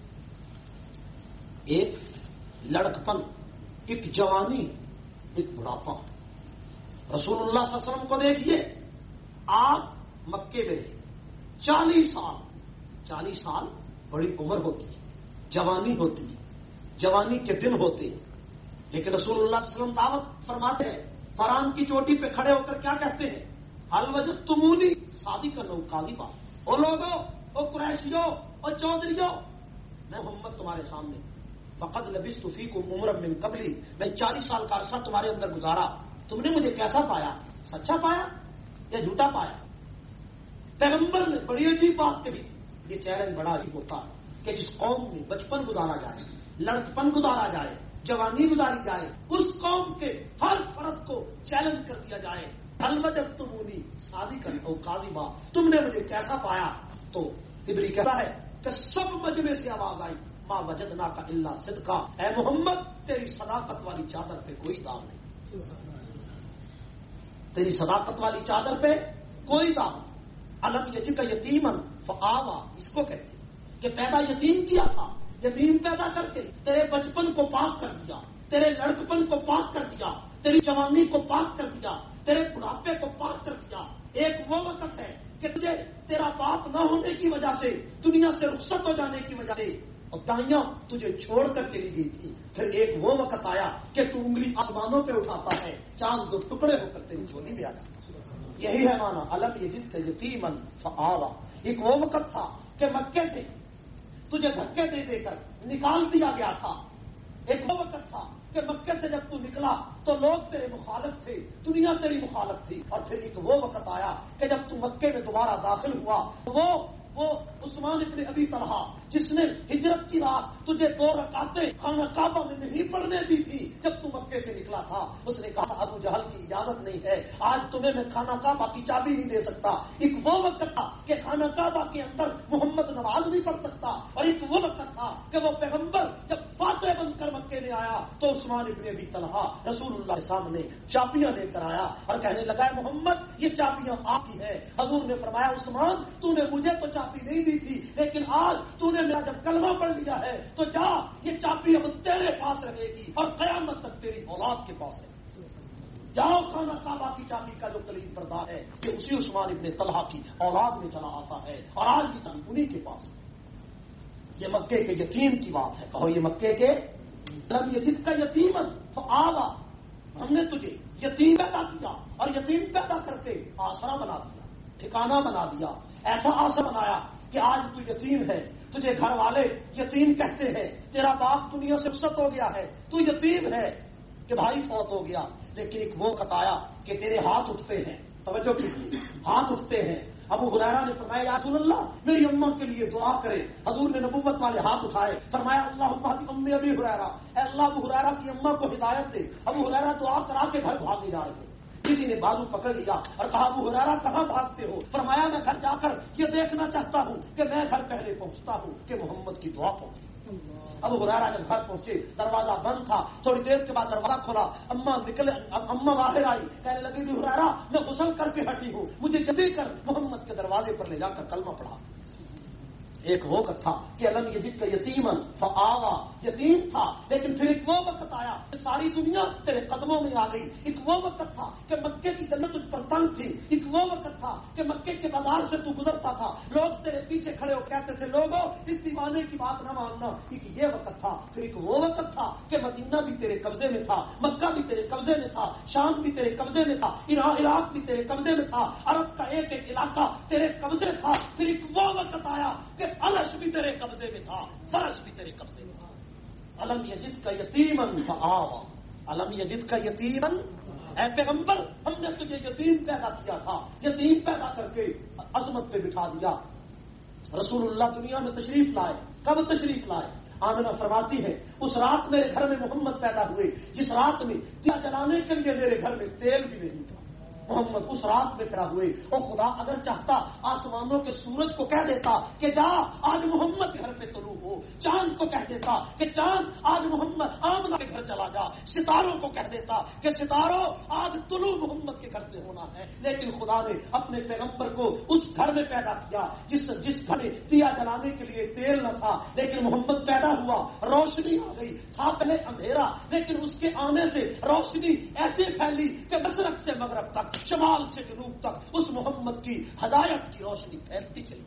ایک لڑکپن، ایک جوانی، ایک بڑھاپا۔ رسول اللہ صلی اللہ علیہ وسلم کو دیکھیے، آپ مکے میں رہے چالیس سال، چالیس سال بڑی عمر ہوتی ہے، جوانی ہوتی ہے، جوانی کے دن ہوتے ہیں، لیکن رسول اللہ صلی اللہ علیہ وسلم دعوت فرماتے ہیں، فران کی چوٹی پہ کھڑے ہو کر کیا کہتے ہیں؟ حل وجدتمونی صادقا او کاذبا، او لوگوں، او قریشیوں اور چودھریوں، میں محمد تمہارے سامنے فقد لبثت فیکم عمرا من قبلی، میں چالیس سال کا عرصہ تمہارے اندر گزارا، تم نے مجھے کیسا پایا؟ سچا پایا یا جھوٹا پایا؟ پیغمبر نے بڑی عجیب بات کہی، یہ چیلنج بڑا عجیب ہوتا ہے کہ جس قوم میں بچپن گزارا جائے، لڑکپن گزارا جائے، جوانی گزاری جائے، اس قوم کے ہر فرد کو چیلنج کر دیا جائے، حل وجدتمونی صادقا او کاذبا، تم نے مجھے کیسا پایا؟ تو طبری کہتا ہے کہ سب مجمع سے آواز آئی، ما وجدنا کا الا صدقا، اے محمد تیری صداقت والی چادر پہ کوئی داغ نہیں، تیری صداقت والی چادر پہ کوئی داغ نہیں۔ علم یجد کا یتیمن فآوا، اس کو کہتے ہیں کہ پیدا یتیم کیا تھا، یتیم پیدا کر کے تیرے بچپن کو پاک کر دیا، تیرے لڑکپن کو پاک کر دیا، تیری جوانی کو پاک کر دیا، تیرے بڑھاپے کو پاک کر دیا۔ ایک وہ وقت ہے کہ تجھے تیرا باپ نہ ہونے کی وجہ سے، دنیا سے رخصت ہو جانے کی وجہ سے اور دائیاں تجھے چھوڑ کر چلی گئی تھی، پھر ایک وہ وقت آیا کہ تو انگلی آسمانوں پہ اٹھاتا ہے، چاند دو ٹکڑے ہو کر تیری جھولی میں آ جاتا۔ یہی ہے معنی علم یجد کا یتیمن فآوا۔ ایک وہ وقت تھا کہ مکے سے تجھے دھکے دے دے کر نکال دیا گیا تھا، ایک وہ وقت تھا کہ مکے سے جب تو نکلا تو لوگ تیرے مخالف تھے، دنیا تیری مخالف تھی، اور پھر ایک وہ وقت آیا کہ جب تو مکے میں دوبارہ داخل ہوا، وہ وہ عثمان ابن ابی طلحہ جس نے ہجرت کی رات تجھے دو رکعتیں خانہ کعبہ میں نہیں پڑھنے دی تھی، جب تو مکے سے نکلا تھا اس نے کہا ابو جہل کی اجازت نہیں ہے، آج تمہیں میں خانہ کعبہ کی چابی نہیں دے سکتا۔ ایک وہ وقت تھا کہ خانہ کعبہ کے اندر محمد نماز نہیں پڑھ سکتا، اور ایک وہ وقت تھا کہ وہ پیغمبر جب فاتح بن کر مکے میں آیا تو عثمان ابن ابی طلحہ رسول اللہ کے سامنے چابیاں لے کر آیا اور کہنے لگا محمد یہ چابیاں آپ کی ہے۔ حضور نے فرمایا عثمان تو نے مجھے تو چابی نہیں دی تھی، لیکن آج تو نے میرا جب کلمہ پڑھ لیا ہے تو جا، یہ چابی اب تیرے پاس رہے گی اور قیامت تک تیری اولاد کے پاس ہے. جاؤ، خانہ کعبہ کی چابی کا جو کلید بردار ہے کہ اسی عثمان ابن طلحہ کی اولاد میں چلا آتا ہے اور آج بھی چابی انہی کے پاس ہے. یہ مکے کے یتیم کی بات ہے. کہو یہ مکے کے لم یجد کا یتیمن فآوا، ہم نے تجھے یتیم پیدا کیا اور یتیم پیدا کر کے آسرا بنا دیا، ٹھکانہ بنا دیا. ایسا آسرا بنایا کہ آج تو یتیم ہے، تجھے گھر والے یتیم کہتے ہیں، تیرا باپ دنیا سے رخصت ہو گیا ہے، تو یتیم ہے کہ بھائی فوت ہو گیا. لیکن ایک وہ وقت آیا کہ تیرے ہاتھ اٹھتے ہیں. توجہ کیجیے، ہاتھ اٹھتے ہیں. ابو ہریرہ نے فرمایا یا رسول اللہ میری اماں کے لیے دعا کرے. حضور نے نبوت والے ہاتھ اٹھائے، فرمایا اللہم اہد امی ابی ہریرہ، اے اللہ ابو ہریرہ کی اماں کو ہدایت دے. ابو ہریرہ دعا کرا کے گھر بھاگے جا رہے. کسی نے بازو پکڑ لیا اور کہا ابو ہریرہ کہاں بھاگتے ہو؟ فرمایا میں گھر جا کر یہ دیکھنا چاہتا ہوں کہ میں گھر پہلے پہنچتا ہوں کہ محمد کی دعا پہنچی. ابو ہریرہ جب گھر پہنچے دروازہ بند تھا. تھوڑی دیر کے بعد دروازہ کھولا، اماں نکلے، اماں باہر آئی، کہنے لگی ابو ہریرہ میں غسل کر کے ہٹی ہوں، مجھے جلدی کر محمد کے دروازے پر لے جا کر کلمہ پڑھا. ایک وہ وقت تھا کہ علم یجد کا یتیمن فآوا، یتیم تھا، لیکن پھر ایک وہ وقت آیا کہ ساری دنیا تیرے قدموں میں آ گئی. ایک وہ وقت تھا کہ مکے کی جنت تجھ پر تنگ تھی. ایک وہ وقت تھا کہ مکے کے بازار سے تو گزرتا تھا، لوگ تیرے پیچھے کھڑے ہو کہتے تھے لوگوں اس دیوانے کی بات نہ ماننا. ایک یہ وقت تھا. پھر ایک وہ وقت تھا کہ مدینہ بھی تیرے قبضے میں تھا، مکہ بھی تیرے قبضے میں تھا، شام بھی تیرے قبضے میں تھا، عراق بھی تیرے قبضے میں تھا، عرب کا ایک ایک علاقہ تیرے قبضے تھا. پھر ایک وہ وقت آیا کہ عرش بھی تیرے قبضے میں تھا، فرش بھی تیرے قبضے میں تھا. علم یجد کا یتیمن فآوا، علم یجد کا یتیمن، اے پیغمبر ہم نے تجھے یتیم پیدا کیا تھا، یتیم پیدا کر کے عظمت پہ بٹھا دیا. رسول اللہ دنیا میں تشریف لائے. کب تشریف لائے؟ آمنہ فرماتی ہے اس رات میرے گھر میں محمد پیدا ہوئے جس رات میں دیا جلانے کے لیے میرے گھر میں تیل بھی نہیں تھا. محمد اس رات میں پیدا ہوئے. اور خدا اگر چاہتا آسمانوں کے سورج کو کہہ دیتا کہ جا آج محمد کے گھر پہ طلوع ہو، چاند کو کہہ دیتا کہ چاند آج محمد آمنہ کے گھر چلا جا، ستاروں کو کہہ دیتا کہ ستاروں آج طلوع محمد کے گھر سے ہونا ہے. لیکن خدا نے اپنے پیغمبر کو اس گھر میں پیدا کیا جس جس گھر میں دیا جلانے کے لیے تیل نہ تھا. لیکن محمد پیدا ہوا، روشنی آ گئی. تھا پہلے اندھیرا، لیکن اس کے آنے سے روشنی ایسے پھیلی کہ مشرق سے مغرب تک، شمال سے جنوب تک اس محمد کی ہدایت کی روشنی پھیلتی چلی.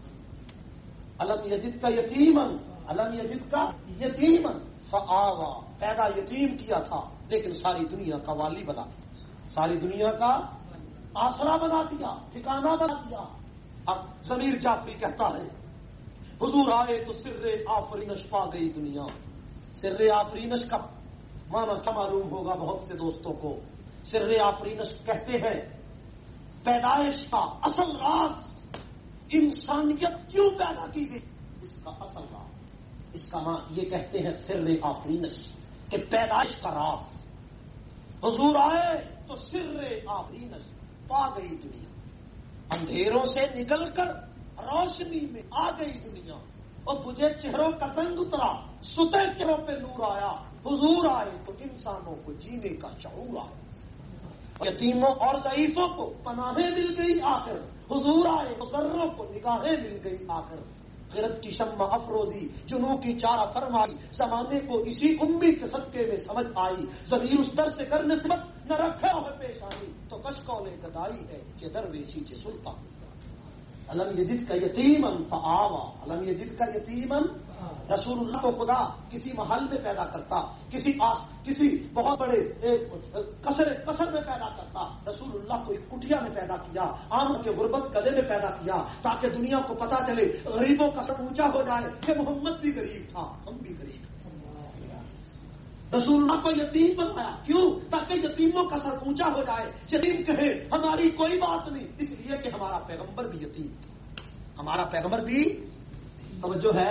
علم یجد کا یتیمن، علم یجد کا یتیمن فآوا، پیدا یتیم کیا تھا لیکن ساری دنیا کا والی بنا دیا، ساری دنیا کا آسرا بنا دیا، ٹھکانہ بنا دیا. اب ضمیر جعفری کہتا ہے حضور آئے تو سر آفرینش پا گئی دنیا. سر آفرینش کا معنی کیا معلوم ہوگا بہت سے دوستوں کو؟ سر آفرینش کہتے ہیں پیدائش کا اصل راز، انسانیت کیوں پیدا کی گئی اس کا اصل راز. اس کا معنی یہ کہتے ہیں سر آفرینش کہ پیدائش کا راز. حضور آئے تو سر آفرینش پا گئی دنیا، اندھیروں سے نکل کر روشنی میں آ گئی دنیا. اور بجھے چہروں کا رنگ اترا، ستے چہروں پہ نور آیا. حضور آئے تو انسانوں کو جینے کا شعور آیا. یتیموں اور ضعیفوں کو پناہیں مل گئی آخر. حضور آئے تو ذروں کو نگاہیں مل گئی آخر. غیرت کی شمع افروزی جنوں کی چارہ فرمائی، زمانے کو اسی امی کے صدقے میں سمجھ آئی. ضمیر اس در سے کر نسبت نہ رکھا ہوئے پیشانی، تو کشکوں نے گدائی ہے کہ درویشی کے سلطان. علم یجد کا یتیمن فآوا، علم یجد کا یتیمن. رسول اللہ کو خدا کسی محل میں پیدا کرتا، کسی آس کسی بہت بڑے کسر کسر میں پیدا کرتا. رسول اللہ کو ایک کٹیا میں پیدا کیا، عام کے غربت قلعے میں پیدا کیا تاکہ دنیا کو پتا چلے، غریبوں کا سب اونچا ہو جائے کہ محمد بھی غریب تھا، ہم بھی غریب. رسول اللہ کو یتیم بنایا، کیوں؟ تاکہ یتیموں کا سر اونچا ہو جائے، یتیم کہے ہماری کوئی بات نہیں، اس لیے کہ ہمارا پیغمبر بھی یتیم تھا، ہمارا پیغمبر بھی. توجہ ہے؟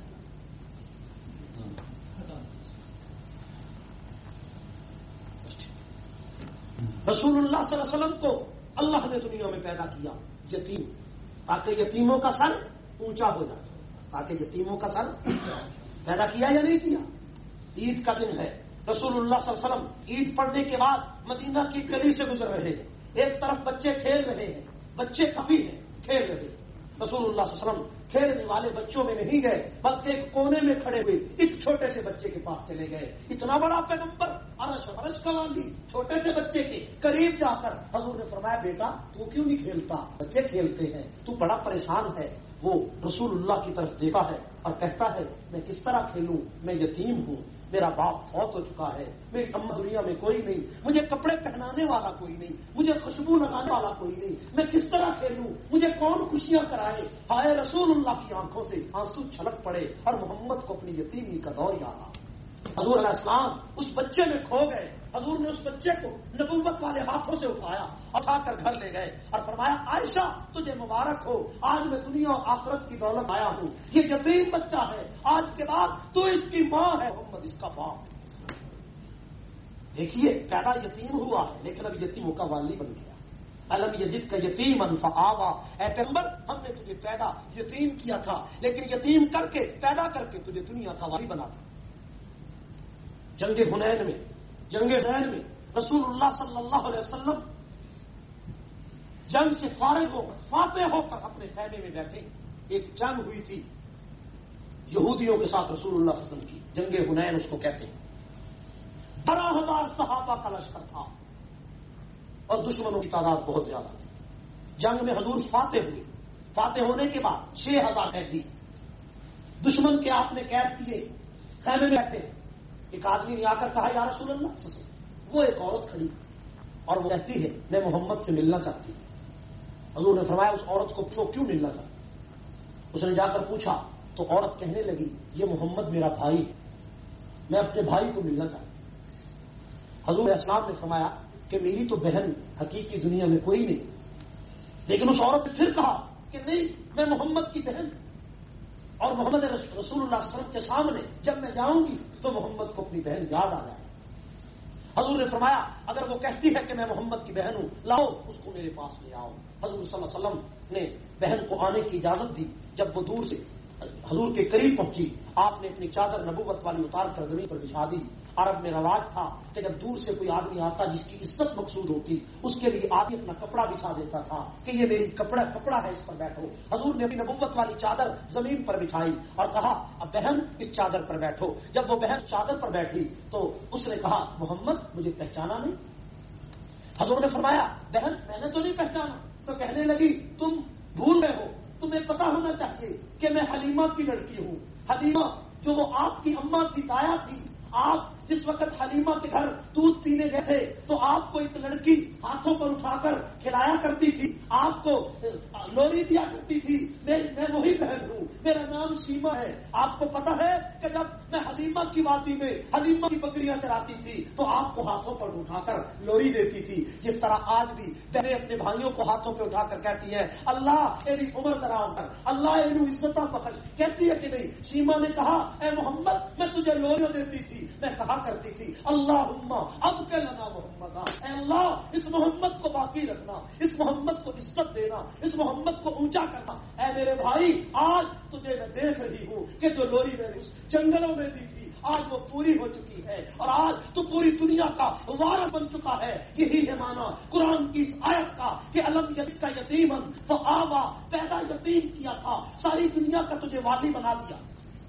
رسول اللہ صلی اللہ علیہ وسلم کو اللہ نے دنیا میں پیدا کیا یتیم، تاکہ یتیموں کا سر اونچا ہو جائے، تاکہ یتیموں کا سر پیدا کیا یا نہیں کیا؟ عید کا دن ہے، رسول اللہ صلی اللہ علیہ وسلم عید پڑھنے کے بعد مدینہ کی گلی سے گزر رہے ہیں. ایک طرف بچے کھیل رہے ہیں، بچے کافی ہیں کھیل رہے ہیں. رسول اللہ صلی اللہ علیہ وسلم کھیلنے والے بچوں میں نہیں گئے بلکہ ایک کونے میں کھڑے ہوئے ایک چھوٹے سے بچے کے پاس چلے گئے. اتنا بڑا پیغمبر عرش عرش کا والی چھوٹے سے بچے کے قریب جا کر حضور نے فرمایا بیٹا تو کیوں نہیں کھیلتا؟ بچے کھیلتے ہیں، تو بڑا پریشان ہے. وہ رسول اللہ کی طرف دیکھا ہے اور کہتا ہے میں کس طرح کھیلوں، میں یتیم ہوں، میرا باپ فوت ہو چکا ہے، میری اماں دنیا میں کوئی نہیں، مجھے کپڑے پہنانے والا کوئی نہیں، مجھے خوشبو لگانے والا کوئی نہیں، میں کس طرح کھیلوں، مجھے کون خوشیاں کرائے. ہائے رسول اللہ کی آنکھوں سے آنسو چھلک پڑے اور محمد کو اپنی یتیمی کا دور یاد آ. حضور علیہ السلام اس بچے میں کھو گئے. حضور نے اس بچے کو نبوت والے ہاتھوں سے اٹھایا، اٹھا کر گھر لے گئے اور فرمایا عائشہ تجھے مبارک ہو، آج میں دنیا اور آخرت کی دولت آیا ہوں. یہ یتیم بچہ ہے، آج کے بعد تو اس کی ماں ہے، محمد اس کا باپ. دیکھیے پیدا یتیم ہوا ہے لیکن اب یتیموں کا والی بن گیا. الم یجد کا یتیم فآوا، اے پیغمبر ہم نے تجھے پیدا یتیم کیا تھا لیکن یتیم کر کے پیدا کر کے تجھے دنیا کا والی بنا تھا. جنگ حنین میں جنگ حنین میں رسول اللہ صلی اللہ علیہ وسلم جنگ سے فارغ ہو کر فاتح ہو کر اپنے خیمے میں بیٹھے. ایک جنگ ہوئی تھی یہودیوں کے ساتھ رسول اللہ صلی اللہ علیہ وسلم کی، جنگ حنین اس کو کہتے ہیں. بارہ ہزار صحابہ کا لشکر تھا اور دشمنوں کی تعداد بہت زیادہ تھی. جنگ میں حضور فاتح ہوئے. فاتح ہونے کے بعد چھ ہزار قیدی دشمن کے آپ نے قید کیے، خیمے میں بیٹھے. ایک آدمی نے آ کر کہا یا رسول اللہ، وہ ایک عورت کھڑی اور وہ کہتی ہے میں محمد سے ملنا چاہتی ہوں. حضور نے فرمایا اس عورت کو پوچھو کیوں ملنا چاہتی. اس نے جا کر پوچھا تو عورت کہنے لگی یہ محمد میرا بھائی ہے، میں اپنے بھائی کو ملنا چاہتی ہوں. حضور اسلام نے فرمایا کہ میری تو بہن حقیقی دنیا میں کوئی نہیں. لیکن اس عورت نے پھر کہا کہ نہیں میں محمد کی بہن، اور محمد رسول اللہ صلی اللہ علیہ وسلم کے سامنے جب میں جاؤں گی تو محمد کو اپنی بہن یاد آ جائے. حضور نے فرمایا اگر وہ کہتی ہے کہ میں محمد کی بہن ہوں لاؤ اس کو میرے پاس لے آؤ. حضور صلی اللہ علیہ وسلم نے بہن کو آنے کی اجازت دی. جب وہ دور سے حضور کے قریب پہنچی آپ نے اپنی چادر نبوت والی اتار کر زمین پر بچھا دی. عرب میں رواج تھا کہ جب دور سے کوئی آدمی آتا جس کی عزت مقصود ہوتی اس کے لیے آدمی اپنا کپڑا بچھا دیتا تھا کہ یہ میری کپڑا کپڑا ہے اس پر بیٹھو. حضور نے اپنی نبوت والی چادر زمین پر بچھائی اور کہا اب بہن اس چادر پر بیٹھو. جب وہ بہن چادر پر بیٹھی تو اس نے کہا محمد مجھے پہچانا نہیں. حضور نے فرمایا بہن میں نے تو نہیں پہچانا. تو کہنے لگی تم بھول گئے ہو، تمہیں پتا ہونا چاہیے کہ میں حلیمہ کی لڑکی ہوں. حلیمہ جو وہ آپ کی اماں کی دایا تھی، آپ جس وقت حلیمہ کے گھر دودھ پینے گئے تھے تو آپ کو ایک لڑکی ہاتھوں پر اٹھا کر کھلایا کرتی تھی، آپ کو لوری دیا کرتی تھی. میں میں وہی بہن ہوں، میرا نام شیما ہے. آپ کو پتا ہے کہ جب میں حلیمہ کی وادی میں حلیمہ کی بکریاں چراتی تھی تو آپ کو ہاتھوں پر اٹھا کر لوری دیتی تھی. جس طرح آج بھی بہنیں اپنے بھائیوں کو ہاتھوں پہ اٹھا کر کہتی ہیں اللہ میری عمر دراز کر، اللہ اینو عزت بخش. کہتی ہے کہ نہیں؟ شیما نے کہا اے محمد میں تجھے لوریاں دیتی تھی، میں کہا کرتی تھی اللہم اب کے لنا محمد، اے اللہ اس محمد کو باقی رکھنا، اس محمد کو عزت دینا، اس محمد کو اونچا کرنا. اے میرے بھائی آج تجھے میں دیکھ رہی ہوں کہ جو لوری میں اس جنگلوں میں دی تھی آج وہ پوری ہو چکی ہے اور آج تو پوری دنیا کا وارث بن چکا ہے. یہی ہے معنی قرآن کی اس آیت کا کہ الم یجد کا یتیما فآوا، پیدا یتیم کیا تھا ساری دنیا کا تجھے والی بنا دیا.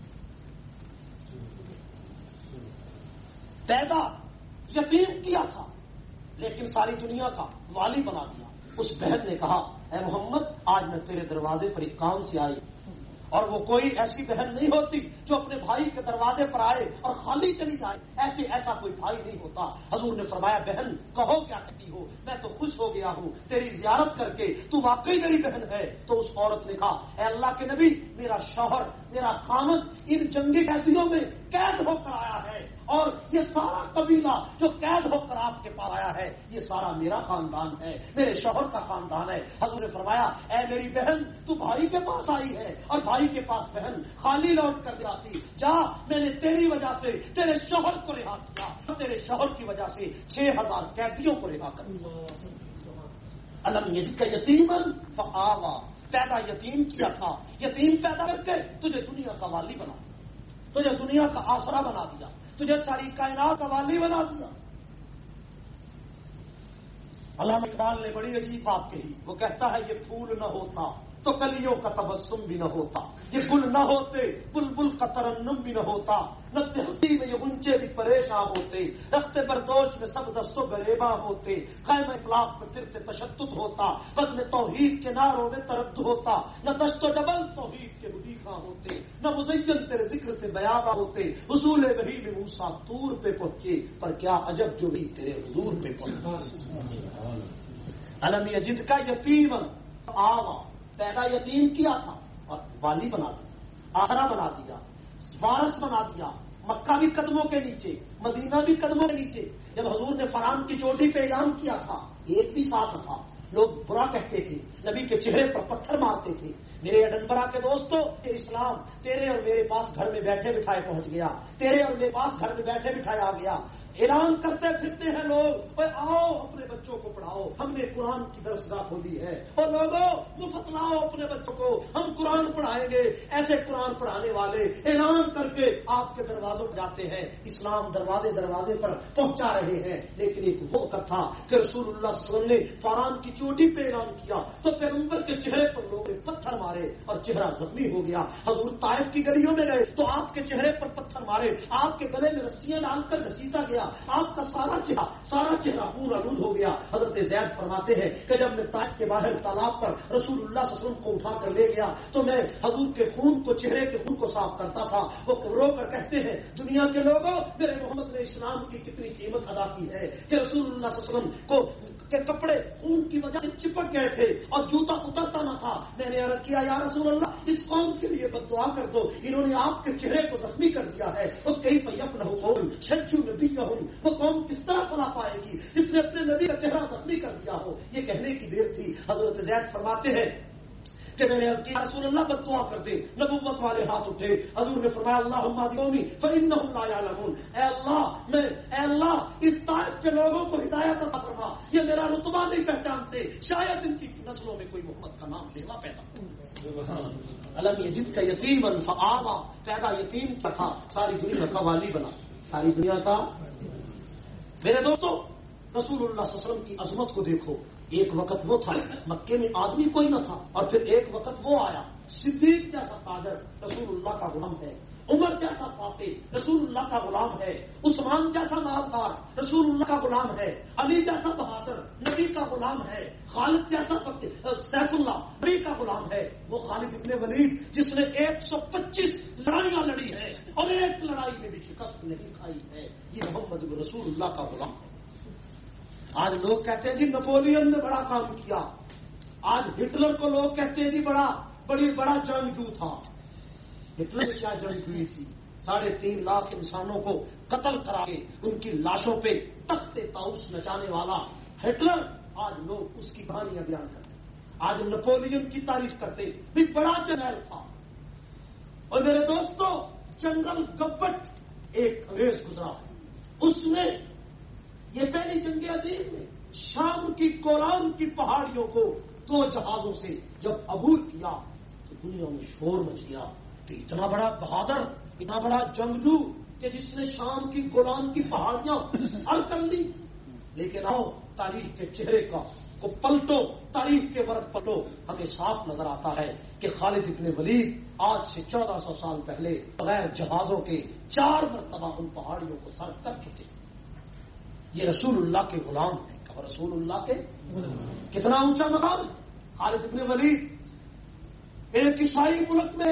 پیدا یتیم کیا تھا لیکن ساری دنیا کا والی بنا دیا. اس بہن نے کہا اے محمد آج میں تیرے دروازے پر ایک کام سے آئی، اور وہ کوئی ایسی بہن نہیں ہوتی جو اپنے بھائی کے دروازے پر آئے اور خالی چلی جائے. ایسے ایسا کوئی بھائی نہیں ہوتا. حضور نے فرمایا بہن کہو کیا کہتی ہو، میں تو خوش ہو گیا ہوں تیری زیارت کر کے، تو واقعی میری بہن ہے. تو اس عورت نے کہا اے اللہ کے نبی میرا شوہر میرا خامد ان جنگی قیدیوں میں قید ہو کر آیا ہے اور یہ سارا قبیلہ جو قید ہو کر آپ کے پاس آیا ہے یہ سارا میرا خاندان ہے، میرے شوہر کا خاندان ہے. حضور نے فرمایا اے میری بہن تو بھائی کے پاس آئی ہے اور بھائی کے پاس بہن خالی لوٹ کر جاتی. جا میں نے تیری وجہ سے تیرے شوہر کو رہا کیا، تیرے شوہر کی وجہ سے چھ ہزار قیدیوں کو رہا کر دیا. الم یجد کا یتیما فآوا، پیدا یتیم کیا تھا، یتیم پیدا کر کے تجھے دنیا کا والی بنا دیا، تجھے دنیا کا آسرا بنا دیا، تجھے ساری کائنات کا والی بنا دیا. علامہ اقبال نے بڑی عجیب بات کہی. وہ کہتا ہے یہ پھول نہ ہوتا تو کلیوں کا تبسم بھی نہ ہوتا، یہ گل نہ ہوتے بلبل کا ترنم بھی نہ ہوتا، نبض ہستی میں یہ غنچے بھی پریشاں ہوتے، رخت بردوش میں سب دست و گریباں ہوتے، خیمہ افلاق میں پھر سے تشدد ہوتا، وزن توحید کے ناروں میں تردد ہوتا، نہ دشت و جبل توحید کے مدیخاں ہوتے، نہ مزین تیرے ذکر سے بیاباں ہوتے، حصول وحی میں موسیٰ طور پہ پہنچے، پر کیا عجب جو بھی تیرے حضور پہ پہنچے۔ علم یجد کا یتیم آوا، پیدا یتیم کیا تھا اور والی بنا دیا، آخرا بنا دیا، وارث بنا دیا، مکہ بھی قدموں کے نیچے، مدینہ بھی قدموں کے نیچے۔ جب حضور نے فران کی چوٹی پہ اعلان کیا تھا، ایک بھی ساتھ تھا، لوگ برا کہتے تھے، نبی کے چہرے پر پتھر مارتے تھے۔ میرے اڈنبرا کے دوستوں، یہ اسلام تیرے اور میرے پاس گھر میں بیٹھے بٹھائے پہنچ گیا، تیرے اور میرے پاس گھر میں بیٹھے بٹھائے آ گیا۔ اعلان کرتے پھرتے ہیں لوگ، اوے آؤ اپنے بچوں کو پڑھاؤ، ہم نے قرآن کی درسگاہ کھولی ہے، اور لوگوں مفت لاؤ اپنے بچوں کو، ہم قرآن پڑھائیں گے۔ ایسے قرآن پڑھانے والے اعلان کر کے آپ کے دروازوں پر جاتے ہیں، اسلام دروازے دروازے پر پہنچا رہے ہیں۔ لیکن ایک وہ وقت تھا کہ رسول اللہ صلی اللہ علیہ وسلم نے فاران کی چوٹی پہ اعلان کیا تو پیغمبر کے چہرے پر لوگوں نے پتھر مارے اور چہرہ زخمی ہو گیا۔ حضور طائف کی گلیوں میں گئے تو آپ کے چہرے پر پتھر مارے، آپ کے گلے میں رسیاں ڈال کر گھسیٹا گیا، آپ کا سارا چہرہ سارا چہرہ پورا آلود ہو گیا۔ حضرت زید فرماتے ہیں کہ جب میں طائف کے باہر تالاب پر رسول اللہ صلی اللہ علیہ وسلم کو اٹھا کر لے گیا تو میں حضور کے خون کو، چہرے کے خون کو صاف کرتا تھا۔ وہ رو کر کہتے ہیں، دنیا کے لوگوں، میرے محمد نے اسلام کی کتنی قیمت ادا کی ہے کہ رسول اللہ صلی اللہ علیہ وسلم کو کے کپڑے خون کی وجہ سے چپک گئے تھے اور جوتا اترتا نہ تھا۔ میں نے عرض کیا، یا رسول اللہ، اس قوم کے لیے بد دعا کر دو، انہوں نے آپ کے چہرے کو زخمی کر دیا ہے۔ وہ کئی پیف نہ ہو شجو نبی کا ہوں، وہ قوم کس طرح فلا پائے گی جس نے اپنے نبی کا چہرہ زخمی کر دیا ہو۔ یہ کہنے کی دیر تھی۔ حضرت زید فرماتے ہیں کہ میں نے عرض کیا، رسول اللہ بد دعا کر دے۔ نبوت والے ہاتھ اٹھے، حضور نے فرمایا، اللہم اہد قومی فانہم لا یعلمون، اے اللہ میں اے اللہ اس طائف کے لوگوں کو ہدایت عطا فرما، یہ میرا رتبہ نہیں پہچانتے، شاید ان کی نسلوں میں کوئی محمد کا نام لیوا پیدا ہو۔ علم یجد کا یتیما فآوا، پیدا یتیم کیا تھا، ساری دنیا کا والی بنا، ساری دنیا کا۔ میرے دوستو، رسول اللہ صلی اللہ علیہ وسلم کی عظمت کو دیکھو۔ ایک وقت وہ تھا مکے میں آدمی کوئی نہ تھا، اور پھر ایک وقت وہ آیا، صدیق جیسا تاجر رسول اللہ کا غلام ہے، عمر جیسا فاتح رسول اللہ کا غلام ہے، عثمان جیسا مالدار رسول اللہ کا غلام ہے، علی جیسا بہادر نبی کا غلام ہے، خالد جیسا سیف اللہ نبی کا غلام ہے۔ وہ خالد ابن ولید جس نے ایک سو پچیس لڑائیاں لڑی ہے اور ایک لڑائی میں بھی شکست نہیں کھائی ہے، یہ محمد رسول اللہ کا غلام ہے۔ آج لوگ کہتے ہیں جی نپولین نے بڑا کام کیا، آج ہٹلر کو لوگ کہتے ہیں جی بڑا بڑی بڑا جنگجو تھا۔ ہٹلر نے کیا جنگ ہوئی تھی؟ ساڑھے تین لاکھ انسانوں کو قتل کرا کے ان کی لاشوں پہ تخت طاؤس نچانے والا ہٹلر، آج لوگ اس کی کہانیاں بیان کرتے ہیں، آج نپولین کی تعریف کرتے بھی بڑا جنرل تھا۔ اور میرے دوستوں، جنرل گبٹ ایک انگریز گزرا، اس نے یہ پہلی جنگ عظیم میں شام کی کولان کی پہاڑیوں کو دو جہازوں سے جب عبور کیا تو دنیا میں شور مچ گیا کہ اتنا بڑا بہادر، اتنا بڑا جنگجو کہ جس نے شام کی کولان کی پہاڑیاں ار کر لی۔ لیکن آؤ تاریخ کے چہرے کا کو پلٹو، تاریخ کے ورق پلٹو، ہمیں صاف نظر آتا ہے کہ خالد ابن ولید آج سے چودہ سو سال پہلے بغیر جہازوں کے چار مرتبہ ان پہاڑیوں کو سر کر چکے۔ یہ رسول اللہ کے غلام ہیں، کہ رسول اللہ کے کتنا اونچا مقام ہے۔ خالد ابن ولید ایک عیسائی ملک میں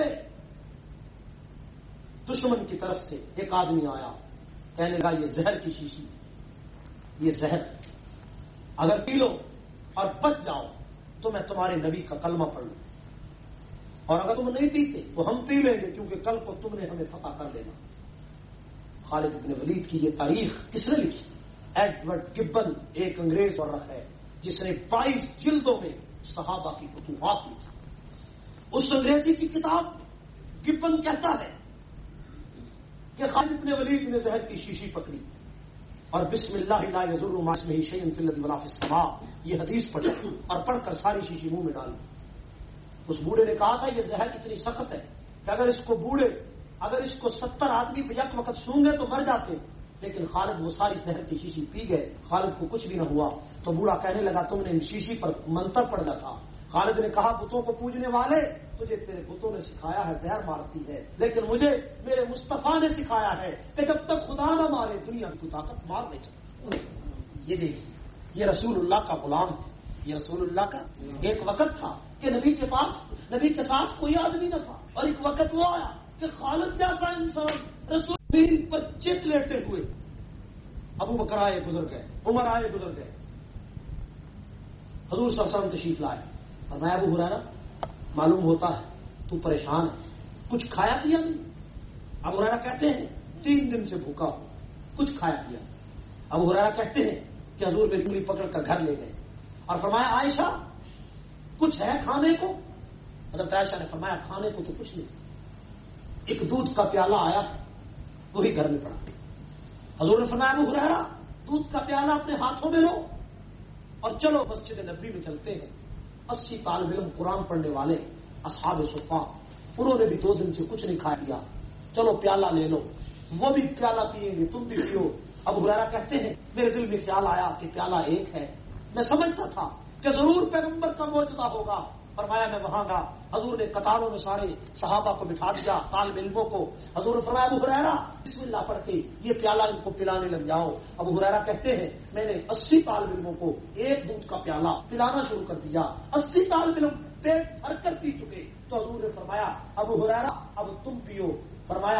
دشمن کی طرف سے ایک آدمی آیا، کہنے لگا یہ زہر کی شیشی، یہ زہر اگر پی لو اور بچ جاؤ تو میں تمہارے نبی کا کلمہ پڑھ لوں، اور اگر تم نہیں پیتے تو ہم پی لیں گے، کیونکہ کل کو تم نے ہمیں فتح کر لینا۔ خالد ابن ولید کی یہ تاریخ کس نے لکھی؟ ایڈورڈ گبن ایک انگریز ورق ہے جس نے بائیس جلدوں میں صحابہ کی فتوحات لکھی۔ اس انگریزی کی کتاب گبن کہتا ہے کہ خالد ابن ولید نے زہر کی شیشی پکڑی اور بسم اللہ لا یضر مع اسمہ شیء فی الارض ولا فی السماء، یہ حدیث پڑھی اور پڑھ کر ساری شیشی منہ میں ڈالی۔ اس بوڑھے نے کہا تھا یہ زہر اتنی سخت ہے کہ اگر اس کو بوڑھے اگر اس کو ستر آدمی یک وقت سونگے تو مر جاتے، لیکن خالد وہ ساری زہر کی شیشی پی گئے، خالد کو کچھ بھی نہ ہوا۔ تو بوڑھا کہنے لگا تم نے شیشی پر منتر پڑھنا تھا۔ خالد نے کہا بتوں کو پوجنے والے تجھے تیرے بتوں نے سکھایا ہے زہر مارتی ہے، لیکن مجھے میرے مصطفیٰ نے سکھایا ہے کہ جب تک خدا نہ مارے دنیا کی طاقت مار نہیں سکتی۔ یہ دیکھیے، یہ رسول اللہ کا غلام ہے، یہ رسول اللہ کا ایک وقت تھا کہ نبی کے پاس نبی کے ساتھ کوئی آدمی نہ تھا، اور ایک وقت وہ آیا کہ خالد جیسا انسان رسول پر چت لیٹے ہوئے، ابو بکر آئے گزر گئے، عمر آئے گزر گئے، حضور صلی اللہ علیہ وسلم تشریف لائے، فرمایا ابو ہریرہ معلوم ہوتا ہے تو پریشان ہے، کچھ کھایا پیا نہیں؟ ابو ہریرہ کہتے ہیں تین دن سے بھوکا ہوں، کچھ کھایا پیا۔ ابو ہریرہ کہتے ہیں کہ حضور میری انگلی پکڑ کر گھر لے گئے اور فرمایا عائشہ کچھ ہے کھانے کو؟ حضرت عائشہ نے فرمایا کھانے کو تو کچھ نہیں، ایک دودھ کا پیالہ آیا ہے وہی گھر میں پڑا۔ حضور نے فرمایا ابو ہریرہ دودھ کا پیالہ اپنے ہاتھوں میں لو اور چلو مسجد نبوی میں چلتے ہیں۔ اسی طالب علم قرآن پڑھنے والے اصحاب صفا، انہوں نے بھی دو دن سے کچھ نہیں کھا لیا، چلو پیالہ لے لو، وہ بھی پیالہ پیئیں گے تم بھی پیو۔ ابو ہریرہ کہتے ہیں میرے دل میں خیال آیا کہ پیالہ ایک ہے، میں سمجھتا تھا کہ ضرور پیغمبر کا معجزہ ہوگا، فرمایا میں وہاں گا، حضور نے قطاروں میں سارے صحابہ کو بٹھا دیا، طالب علموں کو، حضور نے فرمایا ابو ہریرہ بسم اللہ پڑھ کے یہ پیالہ ان کو پلانے لگ جاؤ۔ ابو ہریرہ کہتے ہیں میں نے اسی طالب علموں کو ایک دودھ کا پیالہ پلانا شروع کر دیا، اسی طالب علم پیٹ بھر کر پی چکے، تو حضور نے فرمایا ابو ہریرہ اب تم پیو، فرمایا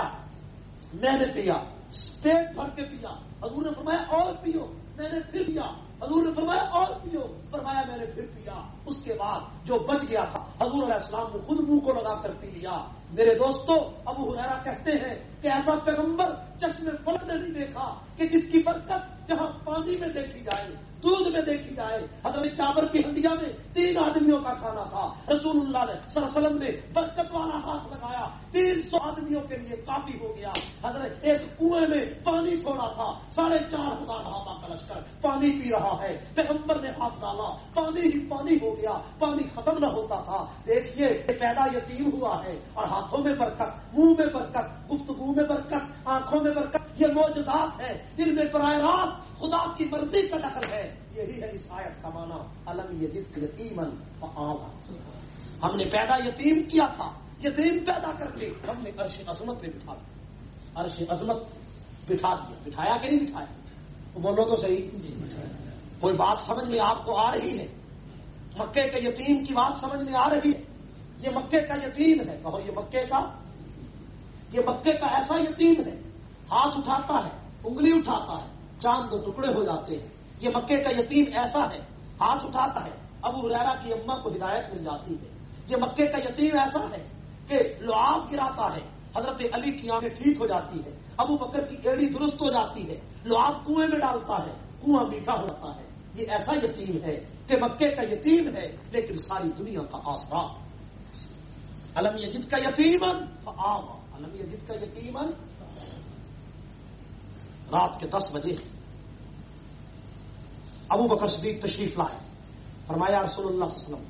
میں نے پیا، پیٹ بھر کے پیا، حضور نے فرمایا اور پیو، میں نے پھر پیا، حضور نے فرمایا اور پیو، فرمایا میں نے پھر پیا، اس کے بعد جو بچ گیا تھا حضور علیہ السلام نے خود منہ کو لگا کر پی لیا۔ میرے دوستو ابو ہریرہ کہتے ہیں کہ ایسا پیغمبر چشم فلک نے نہیں دیکھا کہ جس کی برکت جہاں پانی میں دیکھی جائے، دودھ میں دیکھی جائے۔ حضرت چابر کی ہنڈیا میں تین آدمیوں کا کھانا تھا، رسول اللہ نے صلی اللہ علیہ وسلم نے برکت والا ہاتھ لگایا، تین سو آدمیوں کے لیے کافی ہو گیا۔ حضرت ایک کنویں میں پانی تھوڑا تھا، ساڑھے چار ہزار صحابہ کا لشکر پانی پی رہا ہے، پیغمبر نے ہاتھ ڈالا، پانی ہی پانی ہو گیا، پانی ختم نہ ہوتا تھا۔ دیکھیے پیدا یتیم ہوا ہے اور ہاتھوں میں برکت، منہ میں برکت، گفتگو میں برکت، آنکھوں میں برکت، یہ معجزات ہے جن میں براہ راست خدا کی مرضی کا دخل ہے۔ یہی ہے اس آیت کا معنی الم یجدک یتیما فآویٰ، ہم نے پیدا یتیم کیا تھا، یتیم پیدا کر کے ہم نے عرش عظمت پہ بٹھا دیا، عرش عظمت بٹھا دیا، بٹھایا کہ نہیں بٹھایا؟ بولو تو صحیح، کوئی بات سمجھ میں آپ کو آ رہی ہے؟ مکے کے یتیم کی بات سمجھ میں آ رہی ہے؟ یہ مکے کا یتیم ہے، کہو یہ مکے کا یہ مکے کا ایسا یتیم ہے، ہاتھ اٹھاتا ہے، انگلی اٹھاتا ہے، چاند دو ٹکڑے ہو جاتے ہیں۔ یہ مکے کا یتیم ایسا ہے، ہاتھ اٹھاتا ہے، ابو ہریرہ کی اماں کو ہدایت مل جاتی ہے۔ یہ مکے کا یتیم ایسا ہے کہ لعاب گراتا ہے، حضرت علی کی آنکھیں ٹھیک ہو جاتی ہے، ابو بکر کی ایڑی درست ہو جاتی ہے، لعاب کنویں میں ڈالتا ہے، کنواں میٹھا ہو جاتا ہے۔ یہ ایسا یتیم ہے کہ مکے کا یتیم ہے لیکن ساری دنیا کا آسرا۔ الم یجد کا یتیمن فآویٰ، الم یجد کا یتیمن۔ رات کے دس بجے ابو بکر صدیق تشریف لائے، فرمایا رسول اللہ صلی اللہ علیہ وسلم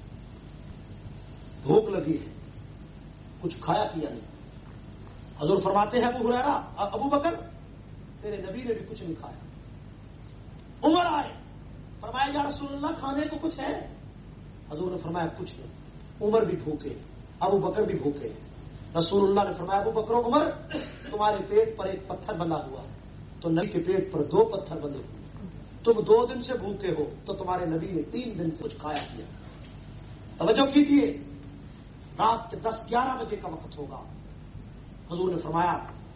بھوک لگی ہے، کچھ کھایا پیا نہیں۔ حضور فرماتے ہیں ابو ہریرہ ابو بکر تیرے نبی نے بھی کچھ نہیں کھایا۔ عمر آئے، فرمایا یا رسول اللہ کھانے کو کچھ ہے؟ حضور نے فرمایا کچھ نہیں۔ عمر بھی بھوکے، ابو بکر بھی بھوکے۔ رسول اللہ نے فرمایا ابو بکر و عمر تمہارے پیٹ پر ایک پتھر بندھا ہوا ہے، تو نبی کے پیٹ پر دو پتھر بندھے ہوئے، تم دو دن سے بھوکے ہو تو تمہارے نبی نے تین دن سے کچھ کھایا کیا۔ توجہ کیجیے، رات کے دس گیارہ بجے کا وقت ہوگا۔ حضور نے فرمایا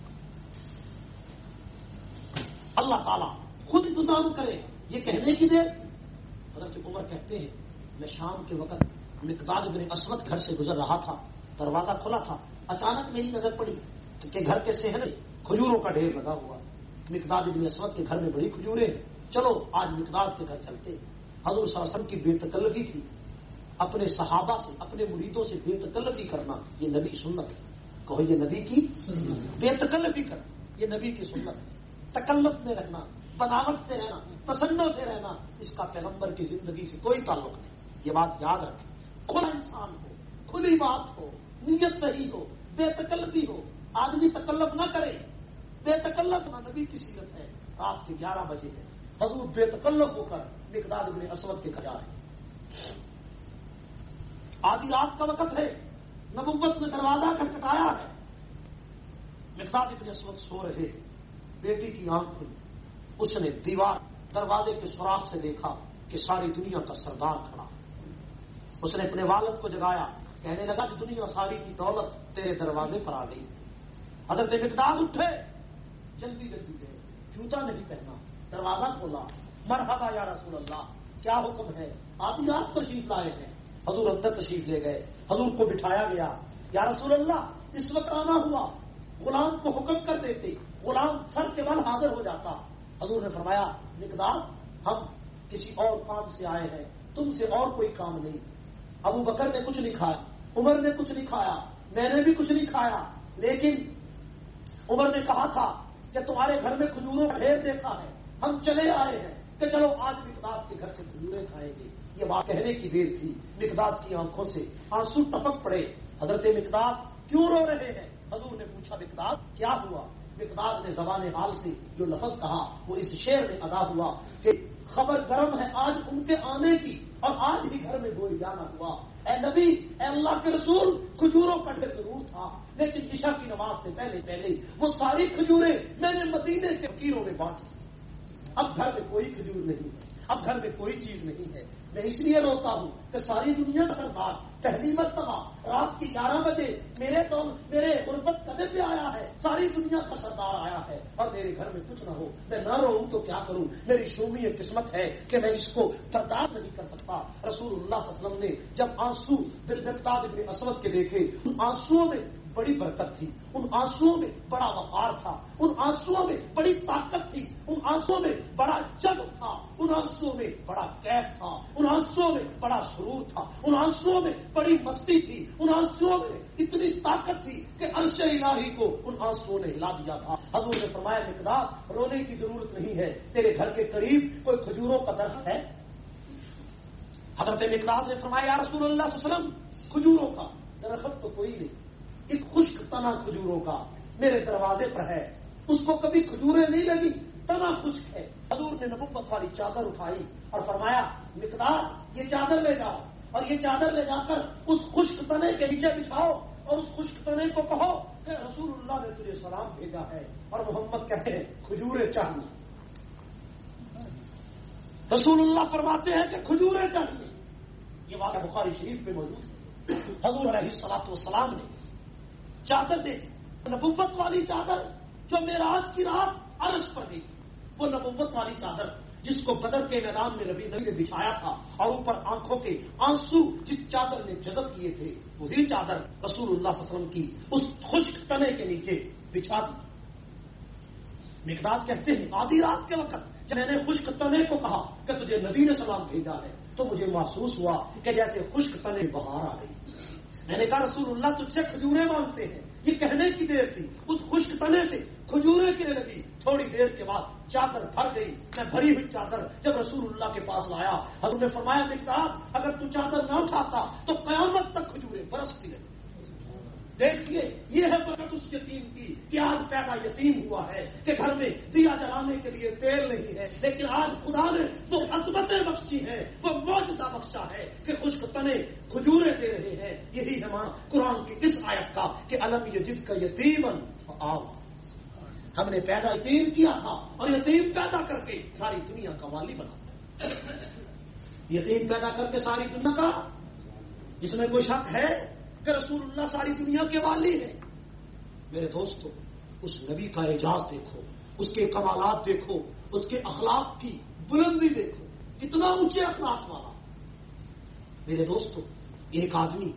اللہ تعالیٰ خود انتظام کرے، یہ کہنے کی دیر۔ حضرت عمر کہتے ہیں میں شام کے وقت مقداد بن اسود گھر سے گزر رہا تھا، دروازہ کھلا تھا، اچانک میری نظر پڑی کہ گھر کے صحن کھجوروں کا ڈھیر لگا ہوا۔ مقداد بن اسود کے گھر میں بڑی کھجوریں ہیں، چلو آج مقداد کے گھر چلتے۔ حضور صلی اللہ علیہ وسلم کی بے تکلفی تھی، اپنے صحابہ سے اپنے مریدوں سے بے تکلفی کرنا یہ نبی کی سنت ہے۔ کہو یہ نبی کی بے تکلفی کرنا یہ نبی کی سنت ہے۔ تکلف میں رہنا، بناوٹ سے رہنا، پسندوں سے رہنا، اس کا پیغمبر کی زندگی سے کوئی تعلق نہیں۔ یہ بات یاد رکھیں، کھلا انسان ہو، کھلی بات ہو، نیت صحیح ہو، بے تکلفی ہو، آدمی تکلف نہ کرے، بے تکلف نہ نبی کی سیرت ہے۔ رات کے گیارہ بجے ہے، حضور بے تکلف ہو کر مقداد بن اسود کے گھر آئے۔ آدھی رات کا وقت ہے، نبوت نے دروازہ کھٹکھٹایا ہے، مقداد ابن اسود سو رہے، بیٹی کی آنکھ کھلی، اس نے دیوار دروازے کے سوراخ سے دیکھا کہ ساری دنیا کا سردار کھڑا، اس نے اپنے والد کو جگایا، کہنے لگا کہ دنیا ساری کی دولت تیرے دروازے پر آ گئی۔ حضرت مقداد اٹھے، جلدی جلدی گئے، جوتا نہیں پہنا، دروازہ کھولا، مرحبا یا رسول اللہ، کیا حکم ہے؟ آدھی رات تشریف لائے ہیں۔ حضور اندر تشریف لے گئے، حضور کو بٹھایا گیا، یا رسول اللہ اس وقت آنا ہوا، غلام کو حکم کر دیتے، غلام سر کے بل حاضر ہو جاتا۔ حضور نے فرمایا مقداد ہم کسی اور کام سے آئے ہیں، تم سے اور کوئی کام نہیں۔ ابو بکر نے کچھ نہیں کھایا، عمر نے کچھ نہیں کھایا، میں نے بھی کچھ نہیں کھایا، لیکن عمر نے کہا تھا کہ تمہارے گھر میں کھجوروں کا ڈھیر دیکھا ہے، ہم چلے آئے ہیں کہ چلو آج مقداد کے گھر سے کھجوریں کھائیں گے۔ یہ بات کہنے کی دیر تھی، مقداد کی آنکھوں سے آنسو ٹپک پڑے۔ حضرت مقداد کیوں رو رہے ہیں؟ حضور نے پوچھا مقداد کیا ہوا؟ مقداد نے زبان حال سے جو لفظ کہا وہ اس شعر میں ادا ہوا کہ خبر گرم ہے آج ان کے آنے کی، اور آج ہی گھر میں گوئی جانا ہوا۔ اے نبی، اے اللہ کے رسول، کھجوروں کا ڈھیر ضرور تھا، لیکن عشاء کی نماز سے پہلے پہلے وہ ساری کھجوریں میں نے مدینے کے فقیروں میں بانٹی۔ اب گھر میں کوئی کھجور نہیں ہے، اب گھر میں کوئی چیز نہیں ہے۔ میں اس لیے روتا ہوں کہ ساری دنیا کا سردار پہلی مرتبہ رات کی گیارہ بجے میرے تو میرے غربت قدے پہ آیا ہے، ساری دنیا کا سردار آیا ہے، اور میرے گھر میں کچھ نہ ہو، میں نہ روؤں تو کیا کروں؟ میری شومی قسمت ہے کہ میں اس کو برداشت نہیں کر سکتا۔ رسول اللہ صلی اللہ علیہ وسلم نے جب آنسو مقداد ابن اسود کے دیکھے، ان آنسوؤں میں بڑی برکت تھی، ان آنسوؤں میں بڑا وقار تھا، ان آنسوؤں میں بڑی طاقت تھی، ان آنسوؤں میں بڑا جذب تھا، ان آنسوؤں میں بڑا کیف تھا، ان آنسوؤں میں بڑا سرور تھا، ان آنسوؤں میں بڑی مستی تھی، ان آنسوؤں میں اتنی طاقت تھی کہ عرش الہی کو ان آنسوؤں نے ہلا دیا تھا۔ حضور نے فرمایا مقداد رونے کی ضرورت نہیں ہے، تیرے گھر کے قریب کوئی کھجوروں کا درخت ہے؟ حضرت مقداد نے فرمایا یا رسول اللہ صلی اللہ علیہ وسلم کھجوروں کا درخت تو کوئی نہیں، ایک خشک تنا کھجوروں کا میرے دروازے پر ہے، اس کو کبھی کھجوریں نہیں لگی، تنا خشک ہے۔ حضور نے نبوت والی چادر اٹھائی اور فرمایا مقداد یہ چادر لے جاؤ، اور یہ چادر لے جا کر اس خشک تنے کے نیچے بچھاؤ، اور اس خشک تنے کو کہو کہ رسول اللہ نے تجھے سلام بھیجا ہے، اور محمد کہتے ہیں کھجوریں چاہیے۔ رسول اللہ فرماتے ہیں کہ کھجوریں چاہیے۔ یہ واقعہ بخاری شریف پہ موجود ہے۔ حضور علیہ الصلوۃ والسلام نے چادر دے دی، نبوت والی چادر جو معراج کی رات عرش پر گئی، وہ نبوت والی چادر جس کو بدر کے میدان میں نبی نے بچھایا تھا، اور اوپر آنکھوں کے آنسو جس چادر نے جذب کیے تھے، وہی چادر رسول اللہ صلی اللہ علیہ وسلم کی اس خشک تنے کے نیچے بچھا دی۔ مقداد کہتے ہیں آدھی رات کے وقت جب میں نے خشک تنے کو کہا کہ تجھے نبی نے سلام بھیجا ہے، تو مجھے محسوس ہوا کہ جیسے خشک تنے بہار آ گئی۔ میں نے کہا رسول اللہ تجھ سے کھجوریں مانگتے ہیں، یہ کہنے کی دیر تھی، اس خشک تنے سے کھجوریں گرنے لگی، تھوڑی دیر کے بعد چادر بھر گئی، میں بھری ہوئی چادر جب رسول اللہ کے پاس لایا، حضور نے فرمایا مقداد اگر تو چادر نہ اٹھاتا تو قیامت تک کھجوریں برستی رہی۔ دیکھیے یہ ہے برکت اس یتیم کی کہ آج پیدا یتیم ہوا ہے کہ گھر میں دیا جلانے کے لیے تیل نہیں ہے، لیکن آج خدا نے وہ عظمتیں بخشی ہیں، وہ معجزہ بخشا ہے کہ خشک تنے کھجوریں دے رہے ہیں۔ یہی ہے ماں قرآن کی اس آیت کا کہ الم یجد کا یتیمن فآویٰ، ہم نے پیدا یتیم کیا تھا اور یتیم پیدا کر کے ساری دنیا کا والی بنا، یتیم پیدا کر کے ساری دنیا کا، اس میں کوئی شک ہے کہ رسول اللہ ساری دنیا کے والی ہے؟ میرے دوستو اس نبی کا اعجاز دیکھو، اس کے کمالات دیکھو، اس کے اخلاق کی بلندی دیکھو، کتنا اونچے اخلاق والا۔ میرے دوستو ایک آدمی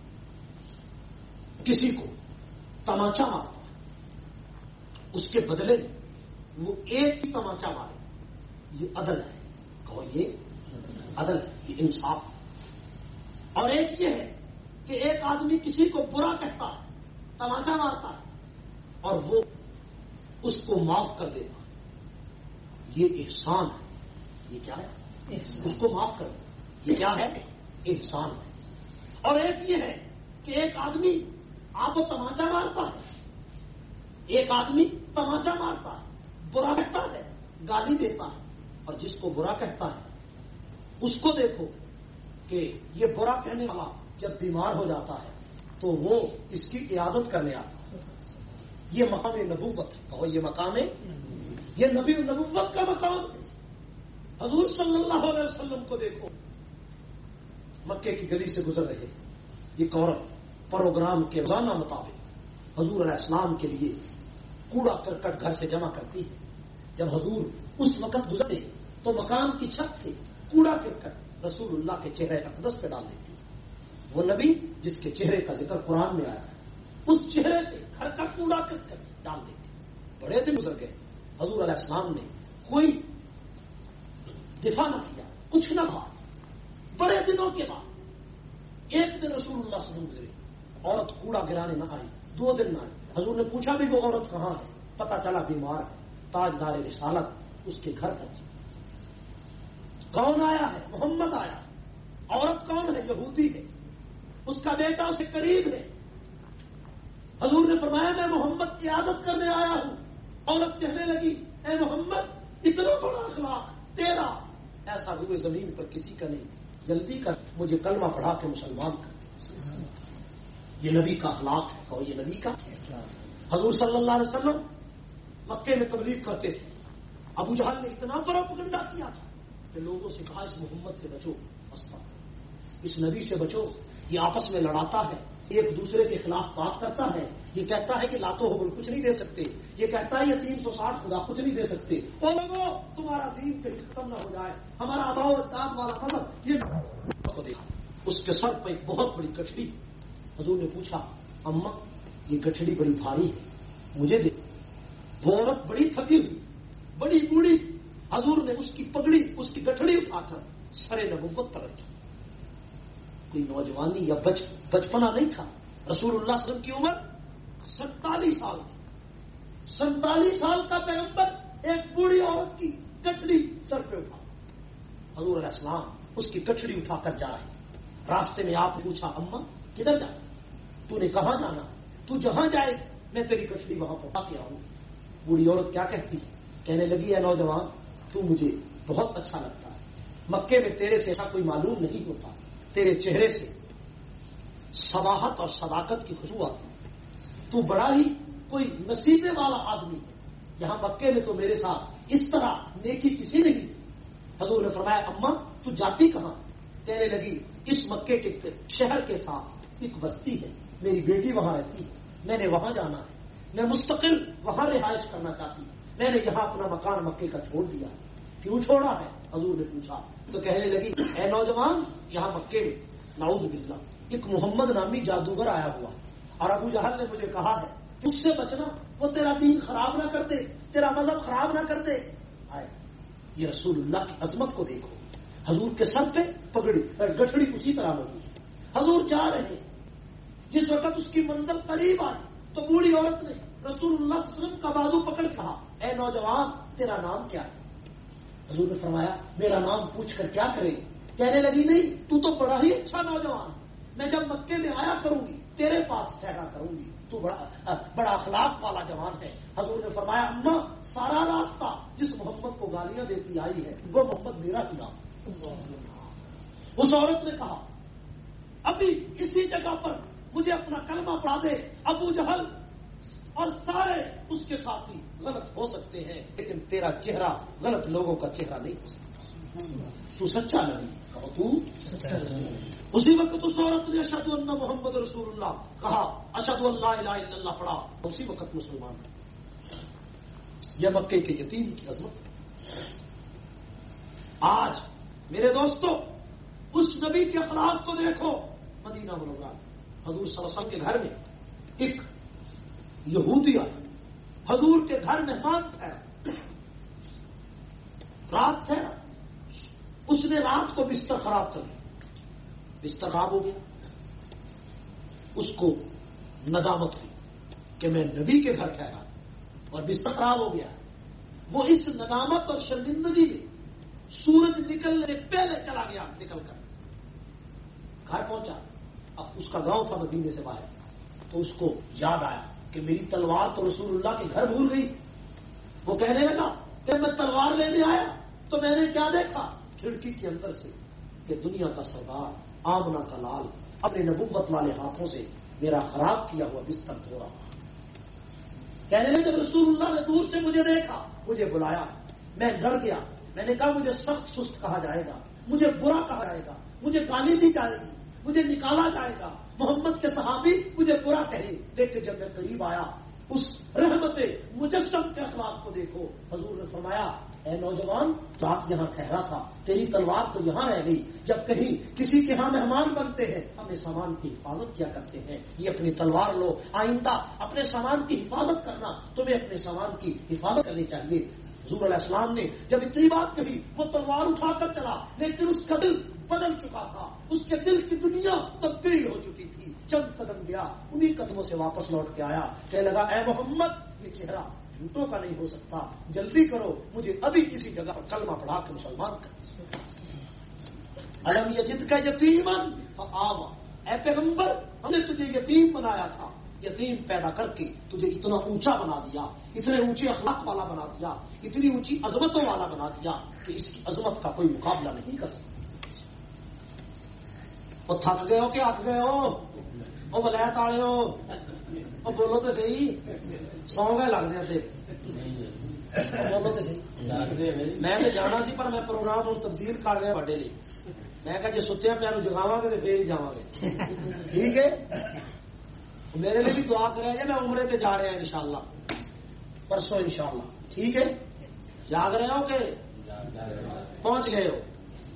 کسی کو تماچا مارتا ہے، اس کے بدلے میں وہ ایک ہی تماچا مارے، یہ عدل ہے، کہو یہ عدل ہے، یہ انصاف ہے۔ اور ایک یہ ہے کہ ایک آدمی کسی کو برا کہتا ہے، تماچا مارتا ہے، اور وہ اس کو معاف کر دیتا ہے، یہ احسان ہے۔ یہ کیا ہے؟ اس کو معاف کر دے، یہ کیا ہے؟ احسان ہے۔ اور ایک یہ ہے کہ ایک آدمی آپ کو تماچا مارتا ہے، ایک آدمی تماچا مارتا ہے، برا کہتا ہے، گالی دیتا ہے، اور جس کو برا کہتا ہے اس کو دیکھو کہ یہ برا کہنے والا جب بیمار ہو جاتا ہے تو وہ اس کی عیادت کرنے آتا ہے. یہ مقام نبوت ہے. کہو یہ مقام ہے، یہ نبی نبوت کا مقام ہے. حضور صلی اللہ علیہ وسلم کو دیکھو، مکے کی گلی سے گزر رہے، یہ عورت پروگرام کے روزانہ مطابق حضور علیہ السلام کے لیے کوڑا کرکٹ گھر سے جمع کرتی ہے. جب حضور اس وقت گزرتے تو مکان کی چھت سے کوڑا کرکٹ رسول اللہ کے چہرے اقدس پہ ڈال دیتی. وہ نبی جس کے چہرے کا ذکر قرآن میں آیا ہے، اس چہرے پہ گھر کا کوڑا کرکٹ ڈال دیتی. بڑے دن گزر گئے، حضور علیہ السلام نے کوئی دفاع نہ کیا، کچھ نہ کہا. بڑے دنوں کے بعد ایک دن رسول اللہ صلی اللہ علیہ وسلم گزرے، عورت کوڑا گرانے نہ آئی. دو دن نہ آئی. حضور نے پوچھا بھی وہ عورت کہاں ہے؟ پتا چلا بیمار ہے. تاجدار رسالت اس کے گھر پہنچی. کون آیا ہے؟ محمد آیا. عورت کون ہے؟ یہودی ہے. اس کا بیٹا اسے قریب ہے. حضور نے فرمایا میں محمد کی عادت کرنے آیا ہوں. عورت کہنے لگی اے محمد اتنا بڑا اخلاق تیرا ایسا ہوئے زمین پر کسی کا نہیں. جلدی کر مجھے کلمہ پڑھا کے مسلمان کر. یہ نبی کا اخلاق ہے. اور یہ نبی کا حضور صلی اللہ علیہ وسلم مکے میں تبلیغ کرتے تھے. ابو جہل نے اتنا بڑا پگنڈا کیا تھا کہ لوگوں سے کہا اس محمد سے بچو، اس نبی سے بچو. یہ آپس میں لڑاتا ہے، ایک دوسرے کے خلاف بات کرتا ہے. یہ کہتا ہے کہ لاتو حبل کچھ نہیں دے سکتے. یہ کہتا ہے یہ تین سو ساٹھ خدا کچھ نہیں دے سکتے. اور لوگوں تمہارا دین کہیں ختم نہ ہو جائے، ہمارا آبا و اجداد والا مذہب. یہ دیکھا اس کے سر پہ ایک بہت بڑی گٹھڑی. حضور نے پوچھا اماں یہ گٹھڑی بڑی بھاری ہے، مجھے دے. وہ عورت بڑی تھکی ہوئی، بڑی بوڑھی. حضور نے اس کی پگڑی، اس کی گٹھڑی اٹھا کر سر نبوت پر رکھی. کوئی نوجوانی یا بچ بچپنا نہیں تھا. رسول اللہ صلی اللہ علیہ وسلم کی عمر سینتالیس سال تھی. سینتالیس سال کا پیغمبر ایک بوڑھی عورت کی گٹھڑی سر پہ اٹھا. حضور علیہ السلام اس کی گٹھڑی اٹھا کر جا رہے. راستے میں آپ پوچھا اماں کدھر جا؟ تو نے کہاں جانا؟ تو جہاں جائے میں تیری گٹھڑی وہاں پہنچا کے آؤں. بوڑھی عورت کیا کہتی؟ کہنے لگی اے نوجوان تو مجھے بہت اچھا لگتا ہے. مکے میں تیرے سے ایسا کوئی معلوم نہیں ہوتا. تیرے چہرے سے صباحت اور صداقت کی خوشبو آتی. تو بڑا ہی کوئی نصیبے والا آدمی ہے. یہاں مکے میں تو میرے ساتھ اس طرح نیکی کسی نے کی. حضور نے فرمایا اماں تو جاتی کہاں؟ کہنے لگی اس مکے کے شہر کے ساتھ ایک بستی ہے، میری بیٹی وہاں رہتی ہے، میں نے وہاں جانا ہے. میں مستقل وہاں رہائش کرنا چاہتی ہوں. میں نے یہاں اپنا مکان مکے کا چھوڑ دیا. کیوں چھوڑا ہے؟ حضور نے پوچھا تو کہنے لگی اے نوجوان یہاں مکے میں نعوذ باللہ ایک محمد نامی جادوگر آیا ہوا اور ابو جہل نے مجھے کہا ہے کہ اس سے بچنا، وہ تیرا دین خراب نہ کرتے، تیرا مذہب خراب نہ کرتے. آئے یہ رسول اللہ کی عظمت کو دیکھو. حضور کے سر پہ پگڑی گٹھڑی اسی طرح ہوگی. حضور جا رہے، جس وقت اس کی منزل قریب آئی تو بوڑھی عورت نے رسول اللہ صلی اللہ علیہ وسلم کا بازو پکڑ کہا اے نوجوان تیرا نام کیا ہے؟ حضور نے فرمایا میرا نام پوچھ کر کیا کرے؟ کہنے لگی نہیں تو تو بڑا ہی اچھا نوجوان، میں جب مکے میں آیا کروں گی تیرے پاس ٹھہرا کروں گی، تو بڑا بڑا اخلاق والا جوان ہے. حضور نے فرمایا اماں سارا راستہ جس محمد کو گالیاں دیتی آئی ہے وہ محمد میرا ہی نام. اس عورت نے کہا ابھی اسی جگہ پر مجھے اپنا کلمہ پڑھا دے. ابو جہل اور سارے اس کے ساتھی غلط ہو سکتے ہیں لیکن تیرا چہرہ غلط لوگوں کا چہرہ نہیں ہو سکتا. تو سچا نبی کہو تو. اسی وقت اس عورت نے اشہد ان محمد رسول اللہ کہا، اشہد ان لا الہ الا اللہ پڑھا. اسی وقت مسلمان. یہ مکے کے یتیم کی عظمت. آج میرے دوستو اس نبی کے اخلاق کو دیکھو. مدینہ منورہ حضور صلی اللہ علیہ وسلم کے گھر میں ایک یہودی آیا. حضور کے گھر مہمان ٹھہرا، رات ٹھہرا. اس نے رات کو بستر خراب کر لیا. بستر خراب ہو گیا. اس کو ندامت ہوئی کہ میں نبی کے گھر ٹھہرا اور بستر خراب ہو گیا. وہ اس ندامت اور شرمندگی میں سورج نکلنے سے پہلے چلا گیا. نکل کر گھر پہنچا. اب اس کا گاؤں تھا مدینے سے باہر، تو اس کو یاد آیا کہ میری تلوار تو رسول اللہ کے گھر بھول گئی. وہ کہنے لگا کہ میں تلوار لینے آیا تو میں نے کیا دیکھا کھڑکی کے اندر سے کہ دنیا کا سردار، آمنہ کا لال، اپنے نبوت والے ہاتھوں سے میرا خراب کیا ہوا بستر دھو رہا. کہنے لگے جب رسول اللہ نے دور سے مجھے دیکھا, مجھے بلایا, میں ڈر گیا. میں نے کہا مجھے سخت سست کہا جائے گا, مجھے برا کہا جائے گا, مجھے گالی دی جائے گی, مجھے نکالا جائے گا, محمد کے صحابی مجھے برا کہے. لیکن جب میں قریب آیا اس رحمت مجسم کے اخلاق کو دیکھو. حضور نے فرمایا اے نوجوان, رات یہاں ٹھہرا تھا, تیری تلوار تو یہاں رہ گئی. جب کہیں کسی کے ہاں مہمان بنتے ہیں اپنے سامان کی حفاظت کیا کرتے ہیں, یہ اپنی تلوار لو. آئندہ اپنے سامان کی حفاظت کرنا, تمہیں اپنے سامان کی حفاظت کرنی چاہیے. حضور علیہ السلام نے جب اتنی بات کہی وہ تلوار اٹھا کر چلا, لیکن اس کا دل بدل چکا تھا. اس کے دل کی دنیا تبدیل ہو چکی تھی. چند قدم گیا, انہی قدموں سے واپس لوٹ کے آیا. کہنے لگا اے محمد, یہ چہرہ جھوٹوں کا نہیں ہو سکتا, جلدی کرو, مجھے ابھی کسی جگہ پر کلمہ پڑھا کے مسلمان کر. الم یجد کا یتیمن فآویٰ, اے پیغمبر ہم نے تجھے یتیم بنایا تھا, یتیم پیدا کر کے تجھے اتنا اونچا بنا دیا, اتنے اونچے اخلاق والا بنا دیا, اتنی اونچی عظمتوں والا بنا دیا کہ اس کی عظمت کا کوئی مقابلہ نہیں کر سکتا. وہ تھک گئے ہو کہ ہاتھ گئے ہو, وہ ولایت والے ہو, وہ بولو تو صحیح, سو گئے لگتے تھے, بولو تو صحیح. میں تو جانا سی پر میں پروگرام ہوں تبدیل کر رہا بڑے لیے. میں کہا جی ستیا پیا جگاواں گے تو پھر ہی جاواں گے. ٹھیک ہے, میرے لیے بھی دعا کرے جی, میں عمرے تے جا رہا ہوں انشاءاللہ, پرسوں انشاءاللہ. ٹھیک ہے, جاگ رہے ہو کہ پہنچ گئے ہو؟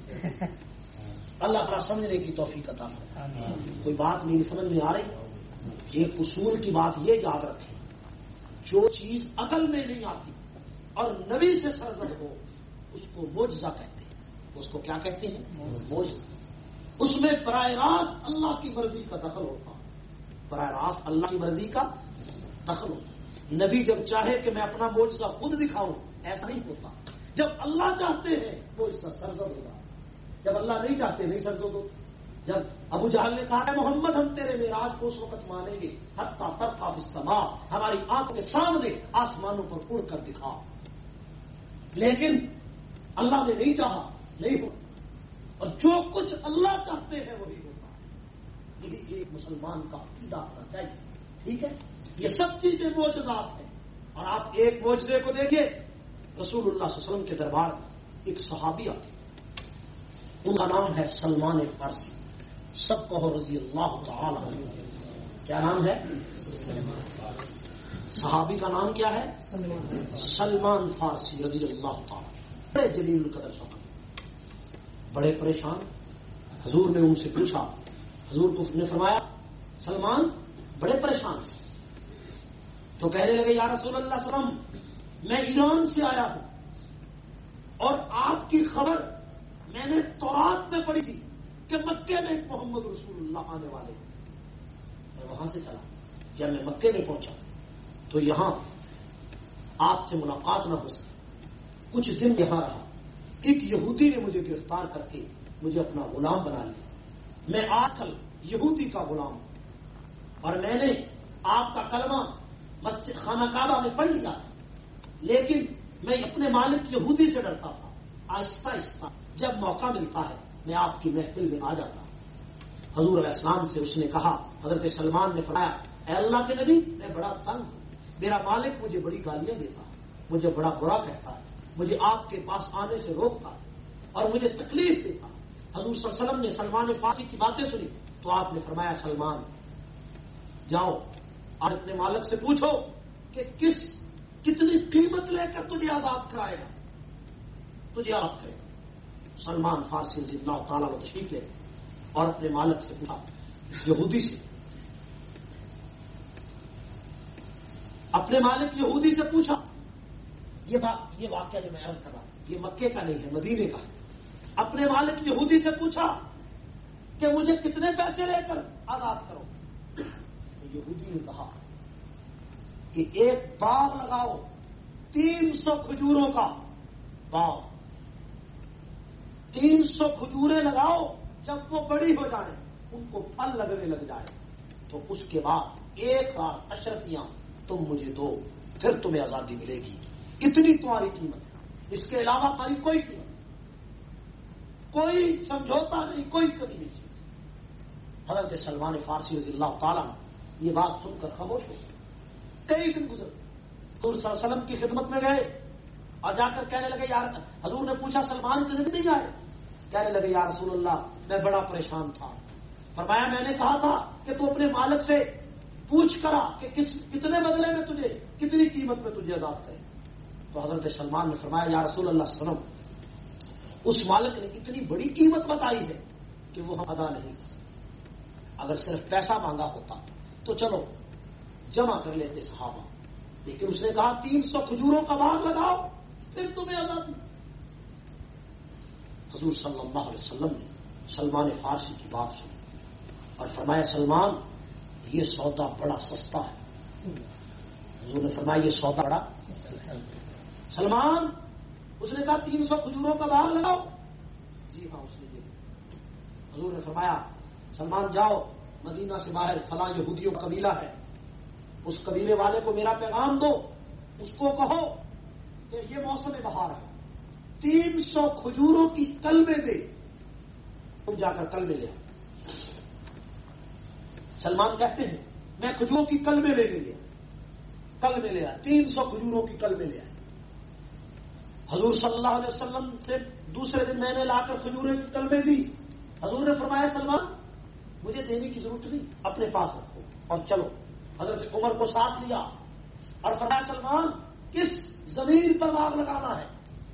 اللہ تعالیٰ سمجھنے کی توفیق عطا فرمائے. کوئی بات نہیں سمجھ میں آ رہی؟ ایک اصول کی بات یہ یاد رکھیں, جو چیز عقل میں نہیں آتی اور نبی سے سرزد ہو اس کو معجزہ کہتے ہیں. اس کو کیا کہتے ہیں؟ معجزہ. اس میں براہ راست اللہ کی مرضی کا دخل ہوتا, براہ راست اللہ کی مرضی کا دخل ہوتا. نبی جب چاہے کہ میں اپنا معجزہ خود دکھاؤں, ایسا نہیں ہوتا. جب اللہ چاہتے ہیں معجزہ سرزد ہوگا, جب اللہ نہیں چاہتے نہیں سرزد ہوتا. جب ابو جہل نے کہا کہ محمد ہم تیرے معراج کو اس وقت مانیں گے حتی ترقی فی السماء, ہماری آنکھ کے سامنے آسمانوں پر اڑ کر دکھا, لیکن اللہ نے نہیں چاہا, نہیں ہو. اور جو کچھ اللہ چاہتے ہیں وہی ہوتا ہے. یہی ایک مسلمان کا عقیدہ ہونا چاہیے. ٹھیک ہے, یہ سب چیزیں معجزات ہیں. اور آپ ایک معجزے کو دیکھیے, رسول اللہ صلی اللہ علیہ وسلم کے دربار میں ایک صحابی آتے, ان کا نام ہے سلمان فارسی. سب کہو رضی اللہ تعالی عنہ. کیا نام ہے؟ صحابی کا نام کیا ہے؟ سلمان فارسی رضی اللہ تعالی. بڑے جلیل القدر صحابی, بڑے پریشان. حضور نے ان سے پوچھا, حضور کو نے فرمایا سلمان بڑے پریشان. تو کہنے لگے یا رسول اللہ صلی اللہ علیہ وسلم, میں ایران سے آیا ہوں اور آپ کی خبر میں نے تورات میں پڑھی تھی کہ مکے میں ایک محمد رسول اللہ آنے والے ہیں. میں وہاں سے چلا. جب میں مکے میں پہنچا تو یہاں آپ سے ملاقات نہ ہو سکی. کچھ دن یہاں رہا. ایک یہودی نے مجھے گرفتار کر کے مجھے اپنا غلام بنا لیا. میں آج کل یہودی کا غلام ہوں اور میں نے آپ کا کلمہ مسجد خانہ کعبہ میں پڑھ لیا تھا, لیکن میں اپنے مالک یہودی سے ڈرتا تھا. آہستہ آہستہ جب موقع ملتا ہے میں آپ کی محفل میں آ جاتا ہوں. حضور علیہ السلام سے اس نے کہا, حضرت سلمان نے فرمایا اے اللہ کے نبی میں بڑا تنگ ہوں, میرا مالک مجھے بڑی گالیاں دیتا ہے, مجھے بڑا برا کہتا ہے, مجھے آپ کے پاس آنے سے روکتا ہے اور مجھے تکلیف دیتا ہے. حضور صلی اللہ علیہ وسلم نے سلمان فارسی کی باتیں سنی تو آپ نے فرمایا سلمان جاؤ اور اپنے مالک سے پوچھو کہ کس کتنی قیمت لے کر تجھے آزاد کرائے گا, تجھے آزاد کرے گا. سلمان فارسی رضی اللہ تعالیٰ وہ تشریف لے اور اپنے مالک سے پوچھا, یہودی سے, اپنے مالک یہودی سے پوچھا. یہ بات یہ واقعہ جو میں عرض کر رہا ہوں یہ مکے کا نہیں ہے, مدینے کا ہے. اپنے مالک یہودی سے پوچھا کہ مجھے کتنے پیسے لے کر آزاد کرو. یہودی نے کہا کہ ایک باغ لگاؤ, تین سو کھجوروں کا باغ, تین سو کھجوریں لگاؤ. جب وہ بڑی ہو جائیں ان کو پھل لگنے لگ جائے تو اس کے بعد ایک رات اشرفیاں تم مجھے دو, پھر تمہیں آزادی ملے گی. اتنی تمہاری قیمت ہے, اس کے علاوہ تمہاری کوئی قیمت, کوئی سمجھوتا نہیں, کوئی کمی نہیں. حضرت سلمان فارسی رضی اللہ تعالیٰ یہ بات سن کر خاموش ہو. کئی دن گزر، حضور صلی اللہ علیہ وسلم کی خدمت میں گئے اور جا کر کہنے لگے یار، حضور نے پوچھا سلمان اتنے دن نہیں آئے؟ کہنے لگے یا رسول اللہ میں بڑا پریشان تھا. فرمایا میں نے کہا تھا کہ تو اپنے مالک سے پوچھ کرا کہ کس کتنے بدلے میں تجھے، کتنی قیمت میں تجھے آزاد کرے. تو حضرت سلمان نے فرمایا یا رسول اللہ صلی اللہ علیہ وسلم اس مالک نے اتنی بڑی قیمت بتائی ہے کہ وہ ہم ادا نہیں کر سکتے. اگر صرف پیسہ مانگا ہوتا تو چلو جمع کر لیتے صحابہ، لیکن اس نے کہا تین سو کھجوروں کا باغ لگاؤ پھر تمہیں آزادی. حضور صلی اللہ علیہ وسلم نے سلمان فارسی کی بات سنی اور فرمایا سلمان یہ سودا بڑا سستا ہے. حضور نے فرمایا یہ سودا بڑا سلمان، اس نے کہا تین سو کھجوروں کا باغ لگاؤ. جی ہاں اس نے یہ. حضور نے فرمایا سلمان جاؤ مدینہ سے باہر فلاں یہودیوں کا قبیلہ ہے، اس قبیلے والے کو میرا پیغام دو، اس کو کہو کہ یہ موسم بہار ہے، تین سو کھجوروں کی کلمے دے. تم جا کر کلمے لے. سلمان کہتے ہیں میں کھجوروں کی کلمے لے لیا، کلمے لے آیا، تین سو کھجوروں کی کلمے لے آئے. حضور صلی اللہ علیہ وسلم سے دوسرے دن میں نے لا کر کھجوریں کی کلمے دی. حضور نے فرمایا سلمان مجھے دینے کی ضرورت نہیں، اپنے پاس رکھو اور چلو. حضرت عمر کو ساتھ لیا اور فرمایا سلمان کس زمین پر باغ لگانا ہے؟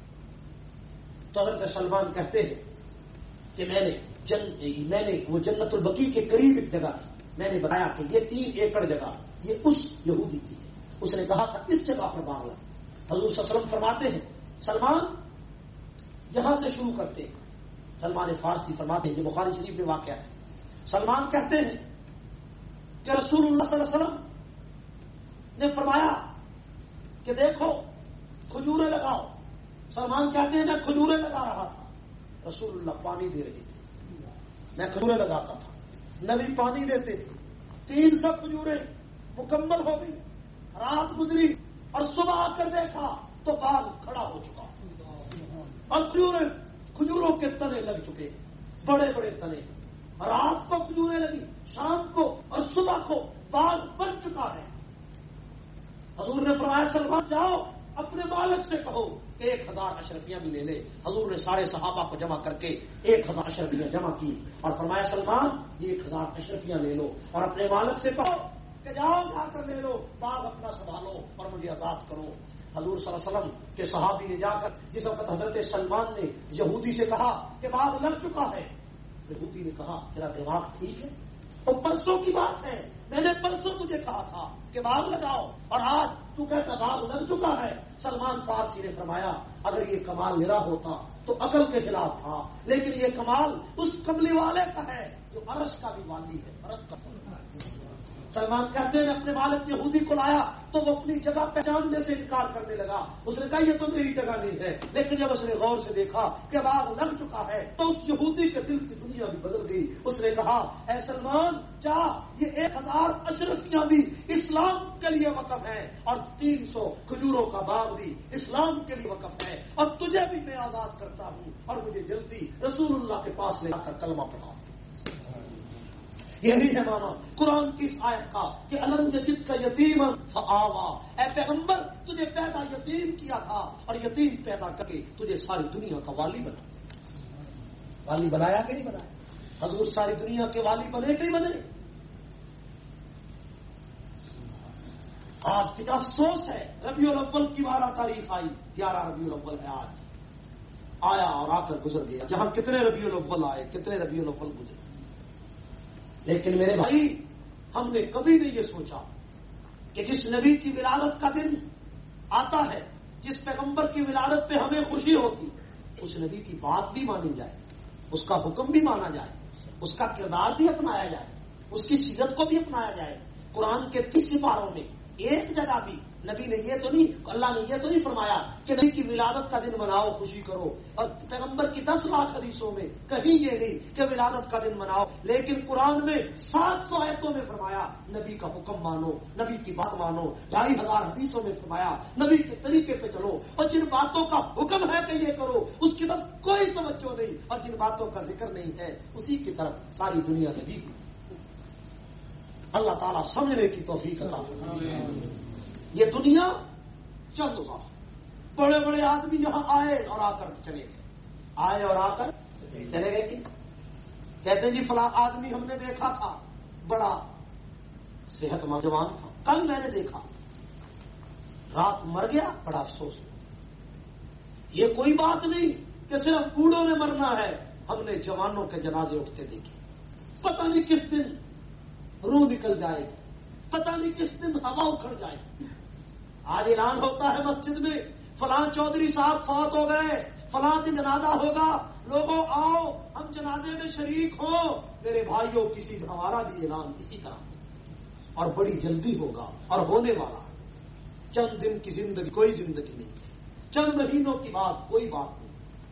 تو حضرت سلمان کہتے ہیں کہ میں نے جن میں نے وہ جنت البقیع کے قریب ایک جگہ تھی، میں نے بتایا کہ یہ تین ایکڑ جگہ یہ اس یہودی کی ہے. اس نے کہا تھا اس جگہ پر باغ لگا. حضور صلی اللہ علیہ وسلم فرماتے ہیں سلمان یہاں سے شروع کرتے ہیں. سلمان فارسی فرماتے ہیں یہ بخاری شریف میں واقعہ ہے. سلمان کہتے ہیں کہ رسول اللہ صلی اللہ علیہ وسلم نے فرمایا کہ دیکھو کھجوریں لگاؤ. سلمان کہتے ہیں میں کھجوریں لگا رہا تھا، رسول اللہ پانی دے رہے تھے، میں کھجوریں لگاتا تھا، نبی پانی دیتے تھے. تین سو کھجوریں مکمل ہو گئی، رات گزری اور صبح آ کر دیکھا تو باغ کھڑا ہو چکا اور کھجوریں کھجوروں کے تنے لگ چکے، بڑے بڑے تنے. رات کو کھجوریں لگی، شام کو اور صبح کو باغ بن چکا ہے. حضور نے فرمایا سلمان جاؤ اپنے مالک سے کہو کہ ایک ہزار اشرفیاں بھی لے لے. حضور نے سارے صحابہ کو جمع کر کے ایک ہزار اشرفیاں جمع کی اور فرمایا سلمان یہ ایک ہزار اشرفیاں لے لو اور اپنے مالک سے کہو کہ جاؤ جا کر لے لو، باغ اپنا سنبھالو اور مجھے آزاد کرو. حضور صلی اللہ علیہ وسلم کے صحابی نے جا کر جس وقت حضرت سلمان نے یہودی سے کہا کہ باغ لگ چکا ہے، یہودی نے کہا تیرا دماغ ٹھیک ہے؟ وہ پرسوں کی بات ہے، میں نے پرسوں تجھے کہا تھا کہ باغ لگاؤ اور آج تو کہتا باغ لگ چکا ہے. سلمان فارسی نے فرمایا اگر یہ کمال میرا ہوتا تو عقل کے خلاف تھا، لیکن یہ کمال اس کملی والے کا ہے جو عرش کا بھی والی ہے، عرش کا. سلمان کہتے ہیں اپنے مالک یہودی کو لایا تو وہ اپنی جگہ پہچاننے سے انکار کرنے لگا. اس نے کہا یہ تو میری جگہ نہیں ہے، لیکن جب اس نے غور سے دیکھا کہ باغ لگ چکا ہے تو اس یہودی کے دل کی دنیا بھی بدل گئی. اس نے کہا اے سلمان جا یہ ایک ہزار اشرفیاں بھی اسلام کے لیے وقف ہے اور تین سو کھجوروں کا باغ بھی اسلام کے لیے وقف ہے اور تجھے بھی میں آزاد کرتا ہوں اور مجھے جلدی رسول اللہ کے پاس لے کر کلمہ پڑھا. یہی ہے مانا قرآن کی اس آیت کا کہ الم یجد کا یتیم فآوا. اے پیغمبر تجھے پیدا یتیم کیا تھا اور یتیم پیدا کر کے تجھے ساری دنیا کا والی بنا. والی بنایا کہ نہیں بنایا؟ حضور ساری دنیا کے والی بنے کہ نہیں بنے؟ آج کتنا افسوس ہے ربیع الاول کی بارہ تاریخ آئی، گیارہ ربیع الاول ہے آج، آیا اور آ کر گزر گیا. جہاں کتنے ربیع الاول آئے، کتنے ربیع الاول گزرے. لیکن میرے بھائی ہم نے کبھی نہیں یہ سوچا کہ جس نبی کی ولادت کا دن آتا ہے، جس پیغمبر کی ولادت پہ ہمیں خوشی ہوتی، اس نبی کی بات بھی مانی جائے، اس کا حکم بھی مانا جائے، اس کا کردار بھی اپنایا جائے، اس کی سیرت کو بھی اپنایا جائے. قرآن کے تیس سپاروں میں ایک جگہ بھی نبی نے یہ تو نہیں، اللہ نے یہ تو نہیں فرمایا کہ نبی کی ولادت کا دن مناؤ خوشی کرو، اور پیغمبر کی دس لاکھ حدیثوں میں کہیں یہ نہیں کہ ولادت کا دن مناؤ. لیکن قرآن میں سات سو آیتوں میں فرمایا نبی کا حکم مانو، نبی کی بات مانو. ڈھائی ہزار حدیثوں میں فرمایا نبی کے طریقے پہ چلو، اور جن باتوں کا حکم ہے کہ یہ کرو اس کی طرف کوئی توجہ نہیں، اور جن باتوں کا ذکر نہیں ہے اسی کی طرف ساری دنیا لگی ہوئی. اللہ تعالیٰ سمجھنے کی توفیق عطا فرمائے۔ یہ دنیا چند سا بڑے بڑے آدمی یہاں آئے اور آ کر چلے گئے، آئے اور آ کر چلے گئے کہ کہتے ہیں جی فلاں آدمی ہم نے دیکھا تھا، بڑا صحت مند جوان تھا، کل میں نے دیکھا، رات مر گیا، بڑا افسوس ہوا۔ یہ کوئی بات نہیں کہ صرف بوڑھوں نے مرنا ہے، ہم نے جوانوں کے جنازے اٹھتے دیکھے، پتہ نہیں کس دن روح نکل جائے گی، پتہ نہیں کس دن ہوا اکھڑ جائے گی۔ آج اعلان ہوتا ہے مسجد میں فلاں چودھری صاحب فوت ہو گئے، فلاں دن جنازہ ہوگا، لوگوں آؤ ہم جنازے میں شریک ہوں۔ میرے بھائیوں کسی ہمارا بھی اعلان اسی طرح اور بڑی جلدی ہوگا اور ہونے والا ہے۔ چند دن کی زندگی کوئی زندگی نہیں، چند مہینوں کی بات کوئی بات نہیں۔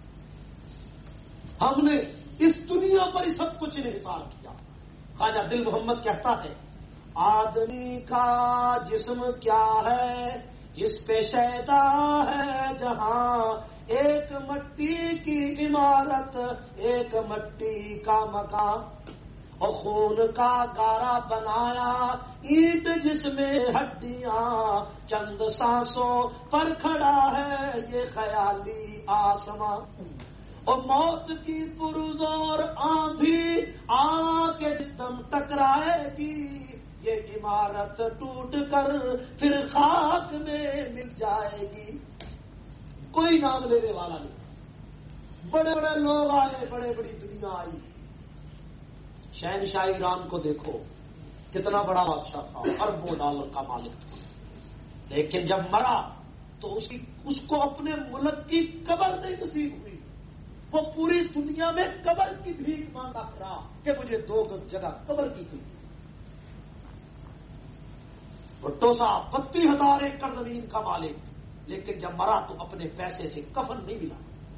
ہم نے اس دنیا پر ہی سب کچھ انحصار کیا۔ خواجہ دل محمد کہتا ہے آدمی کا جسم کیا ہے جس پہ شیدا ہے جہاں، ایک مٹی کی عمارت ایک مٹی کا مکان، اور خون کا گارا بنایا اینٹ جس میں ہڈیاں، چند سانسوں پر کھڑا ہے یہ خیالی آسماں، اور موت کی پرزور آندھی آ کے جسم ٹکرائے گی، یہ عمارت ٹوٹ کر پھر خاک میں مل جائے گی۔ کوئی نام لینے والا نہیں، بڑے بڑے لوگ آئے، بڑے بڑی دنیا آئی۔ شہنشاہ ایران کو دیکھو، کتنا بڑا بادشاہ تھا، اربوں ڈالر کا مالک تھا، لیکن جب مرا تو اس کی اس کو اپنے ملک کی قبر نہیں نصیب ہوئی، وہ پوری دنیا میں قبر کی بھیک مانگا پھرا کہ مجھے دو گز جگہ قبر کی کوئی۔ بھٹو صاحب بتیس ہزار ایکڑ زمین کا مالک، لیکن جب مرا تو اپنے پیسے سے کفن نہیں ملا۔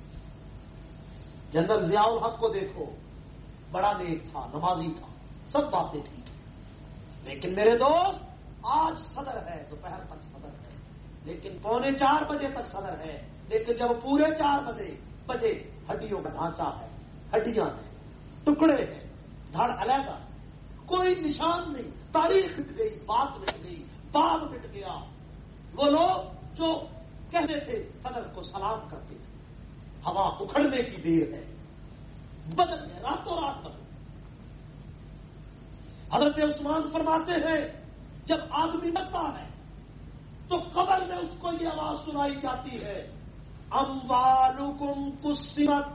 جنرل ضیاء الحق کو دیکھو، بڑا نیک تھا، نمازی تھا، سب باتیں تھیں، لیکن میرے دوست آج صدر ہے، دوپہر تک صدر ہے، لیکن پونے چار بجے تک صدر ہے، لیکن جب پورے چار بجے بجے ہڈیوں کا ڈھانچہ ہے، ہڈیاں ہیں، ٹکڑے ہیں، دھڑ علیحدہ، کوئی نشان نہیں، تاریخ مٹ گئی، بات مٹ گئی، باب مٹ گیا۔ وہ لوگ جو کہتے تھے صدر کو سلام کرتے تھے، ہوا اکھڑنے کی دیر ہے، بدل گئے، راتوں رات بدل۔ حضرت عثمان فرماتے ہیں جب آدمی مرتا ہے تو قبر میں اس کو یہ آواز سنائی جاتی ہے اموالکم قسمت،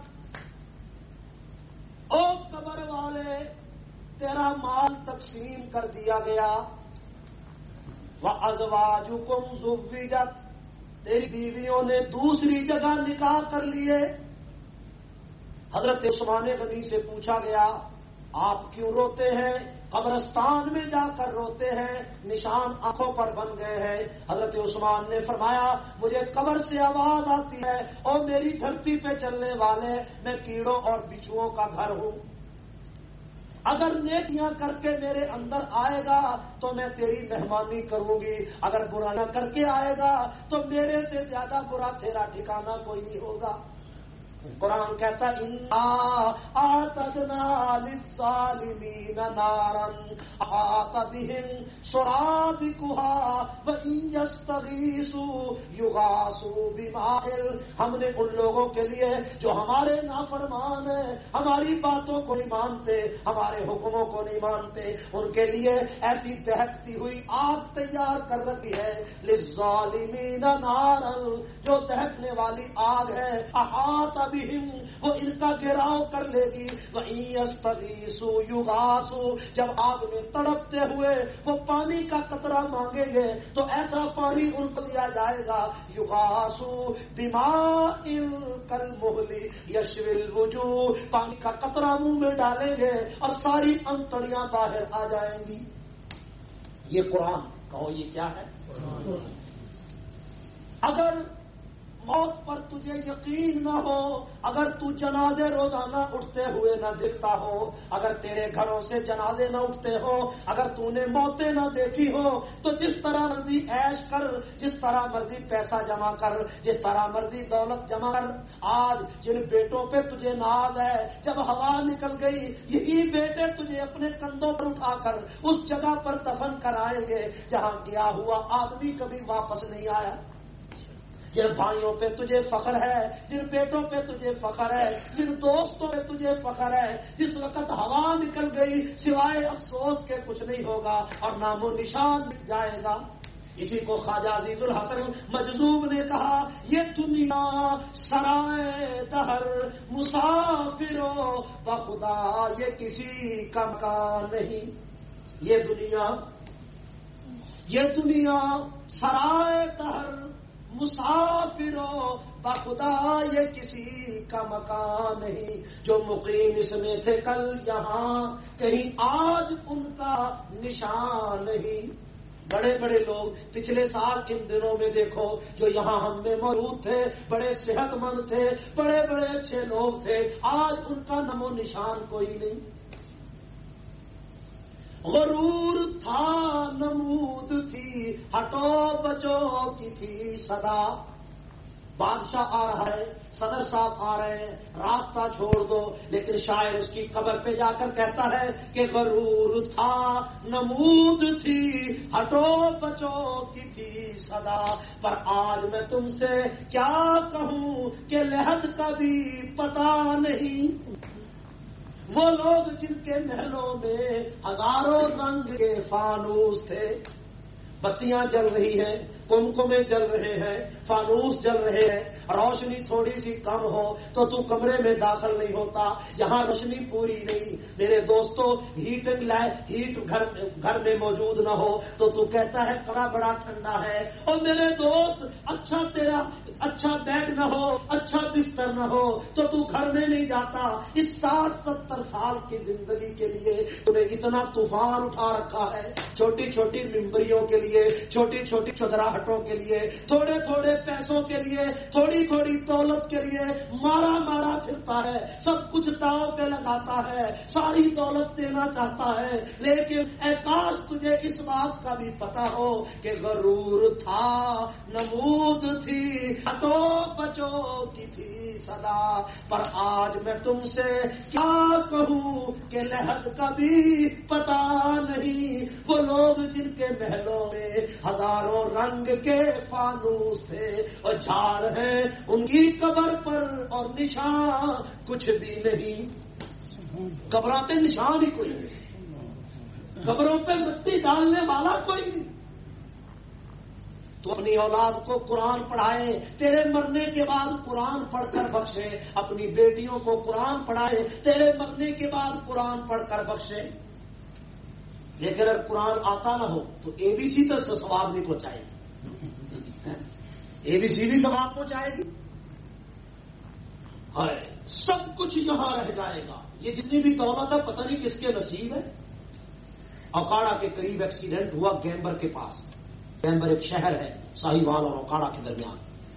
او قبر والے تیرا مال تقسیم کر دیا گیا، وَأَزْوَاجُكُمْ زُوِّجَتْ، تیری بیویوں نے دوسری جگہ نکاح کر لیے۔ حضرت عثمان غنی سے پوچھا گیا آپ کیوں روتے ہیں؟ قبرستان میں جا کر روتے ہیں، نشان آنکھوں پر بن گئے ہیں۔ حضرت عثمان نے فرمایا مجھے قبر سے آواز آتی ہے اور میری دھرتی پہ چلنے والے میں کیڑوں اور بچھوؤں کا گھر ہوں، اگر نیکیاں کر کے میرے اندر آئے گا تو میں تیری مہمانی کروں گی، اگر برا کر کے آئے گا تو میرے سے زیادہ برا تیرا ٹھکانہ کوئی نہیں ہوگا۔ قرآن کہتا اِنَّا أَعْتَدْنَا لِلظَّالِمِينَ نَارًا أَحَاطَ بِهِمْ سُرَادِقُهَا وَإِنْ يَسْتَغِيثُوا يُغَاثُوا بِمَاءٍ، ہم نے ان لوگوں کے لیے جو ہمارے نافرمان ہیں، ہماری باتوں کو نہیں مانتے، ہمارے حکموں کو نہیں مانتے، ان کے لیے ایسی دہکتی ہوئی آگ تیار کر رکھی ہے، لِلظَّالِمِينَ نَارًا، جو دہکنے والی آگ ہے، احاط بہم، وہ ان کا گھیراؤ کر لے گی، وَإِن يَسْتَغِيثُوا يُغَاثُوا، جب آگ میں تڑپتے ہوئے وہ پانی کا قطرہ مانگیں گے تو ایسا پانی ان کو دیا جائے گا، يُغَاثُوا بِمَاءٍ كَالْمُهْلِ يَشْوِي الْوُجُوهَ، پانی کا قطرہ منہ میں ڈالیں گے اور ساری انتڑیاں باہر آ جائیں گی۔ یہ قرآن کہو یہ کیا ہے؟ اگر موت پر تجھے یقین نہ ہو، اگر تو جنازے روزانہ اٹھتے ہوئے نہ دکھتا ہو، اگر تیرے گھروں سے جنازے نہ اٹھتے ہو، اگر تو نے موتیں نہ دیکھی ہو، تو جس طرح مرضی عیش کر، جس طرح مرضی پیسہ جمع کر، جس طرح مرضی دولت جمع کر۔ آج جن بیٹوں پہ تجھے ناز ہے، جب ہوا نکل گئی یہی بیٹے تجھے اپنے کندھوں پر اٹھا کر اس جگہ پر دفن کرائیں گے جہاں گیا ہوا آدمی کبھی واپس نہیں آیا۔ جن بھائیوں پہ تجھے فخر ہے، جن بیٹوں پہ تجھے فخر ہے، جن دوستوں پہ تجھے فخر ہے، جس وقت ہوا نکل گئی سوائے افسوس کے کچھ نہیں ہوگا اور نام و نشان مٹ جائے گا۔ اسی کو خواجہ عزیز الحسن مجذوب نے کہا، یہ دنیا سرائے دہر مسافروں بخدا یہ کسی کا مکان نہیں۔ یہ دنیا یہ دنیا سرائے دہر مسافروں بخدا یہ کسی کا مکان نہیں۔ جو مقیم اس میں تھے کل یہاں کہیں آج ان کا نشان نہیں۔ بڑے بڑے لوگ پچھلے سال ان دنوں میں دیکھو جو یہاں ہم میں موجود تھے، بڑے صحت مند تھے، بڑے بڑے اچھے لوگ تھے، آج ان کا نام و نشان کوئی نہیں۔ غرور تھا نمود تھی ہٹو بچو کی تھی صدا۔ بادشاہ آ رہا ہے، صدر صاحب آ رہے ہیں، راستہ چھوڑ دو، لیکن شاعر اس کی قبر پہ جا کر کہتا ہے کہ غرور تھا نمود تھی ہٹو بچو کی تھی صدا، پر آج میں تم سے کیا کہوں کہ لحد کا بھی پتا نہیں۔ وہ لوگ جن کے محلوں میں ہزاروں رنگ کے فانوس تھے، بتیاں جل رہی ہیں، کمکمے جل رہے ہیں، فانوس جل رہے ہیں، روشنی تھوڑی سی کم ہو تو تو کمرے میں داخل نہیں ہوتا، یہاں روشنی پوری نہیں۔ میرے دوستو ہیٹنگ لائٹ ہیٹ گھر گھر میں موجود نہ ہو تو تو کہتا ہے کڑا بڑا ٹھنڈا ہے۔ اور میرے دوست اچھا تیرا اچھا بیڈ نہ ہو، اچھا بستر نہ ہو تو تو گھر میں نہیں جاتا۔ اس ساٹھ ستر سال کی زندگی کے لیے تو نے اتنا طوفان اٹھا رکھا ہے، چھوٹی چھوٹی ممبریوں کے لیے، چھوٹی چھوٹی چودراہٹوں کے لیے، تھوڑے تھوڑے پیسوں کے لیے، تھوڑی تھوڑی دولت کے لیے مارا مارا پھرتا ہے، سب کچھ داؤ پہ لگاتا ہے، ساری دولت دینا چاہتا ہے، لیکن اے کاش تجھے اس بات کا بھی پتا ہو کہ غرور تھا نمود تھی ہٹو بچو کی تھی صدا، پر آج میں تم سے کیا کہوں کہ لحد کا بھی پتا نہیں۔ وہ لوگ جن کے محلوں میں ہزاروں رنگ کے فانوس تھے اور جھاڑ ہے ان کی قبر پر اور نشان کچھ بھی نہیں۔ قبراتے نشان ہی کوئی نہیں، قبروں پہ مٹی ڈالنے والا کوئی نہیں۔ تو اپنی اولاد کو قرآن پڑھائے، تیرے مرنے کے بعد قرآن پڑھ کر بخشے، اپنی بیٹیوں کو قرآن پڑھائے، تیرے مرنے کے بعد قرآن پڑھ کر بخشے۔ لیکن اگر قرآن آتا نہ ہو تو اے بی سی تو ثواب نہیں پہنچائے گی، اے بی سی بھی ثواب پہنچائے گی، سب کچھ یہاں رہ جائے گا۔ یہ جتنی بھی دولت ہے پتہ نہیں کس کے نصیب ہے۔ اوکاڑا کے قریب ایکسیڈنٹ ہوا گیمبر کے پاس، گیمبر ایک شہر ہے ساہیوال اور اوکاڑا کے درمیان،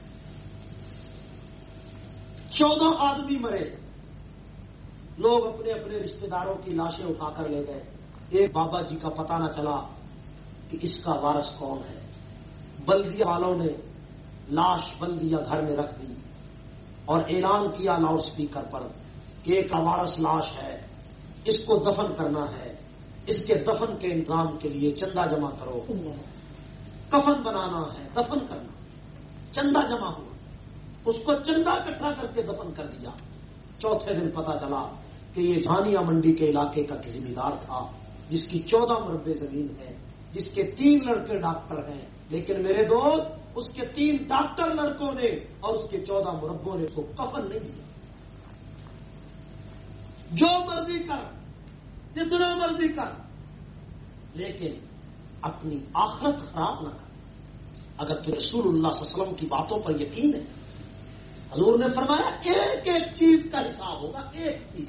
چودہ آدمی مرے، لوگ اپنے اپنے رشتہ داروں کی لاشیں اٹھا کر لے گئے۔ ایک بابا جی کا پتہ نہ چلا کہ اس کا وارث کون ہے، بلدیہ والوں نے لاش بلدیہ گھر میں رکھ دی اور اعلان کیا لاؤڈ سپیکر پر کہ ایک وارث لاش ہے، اس کو دفن کرنا ہے، اس کے دفن کے انتظام کے لیے چندہ جمع کرو، کفن بنانا ہے، دفن کرنا، چندہ جمع ہوا، اس کو چندہ اکٹھا کر کے دفن کر دیا۔ چوتھے دن پتا چلا کہ یہ جھانیہ منڈی کے علاقے کا ذمہ دار تھا، جس کی چودہ مربع زمین ہے، جس کے تین لڑکے ڈاکٹر ہیں، لیکن میرے دوست اس کے تین ڈاکٹر لڑکوں نے اور اس کے چودہ مربوں نے اس کو کفن نہیں دیا۔ جو مرضی کر، جتنا مرضی کر، لیکن اپنی آخرت خراب نہ کر۔ اگر تو رسول اللہ صلی اللہ علیہ وسلم کی باتوں پر یقین ہے، حضور نے فرمایا ایک ایک چیز کا حساب ہوگا، ایک چیز،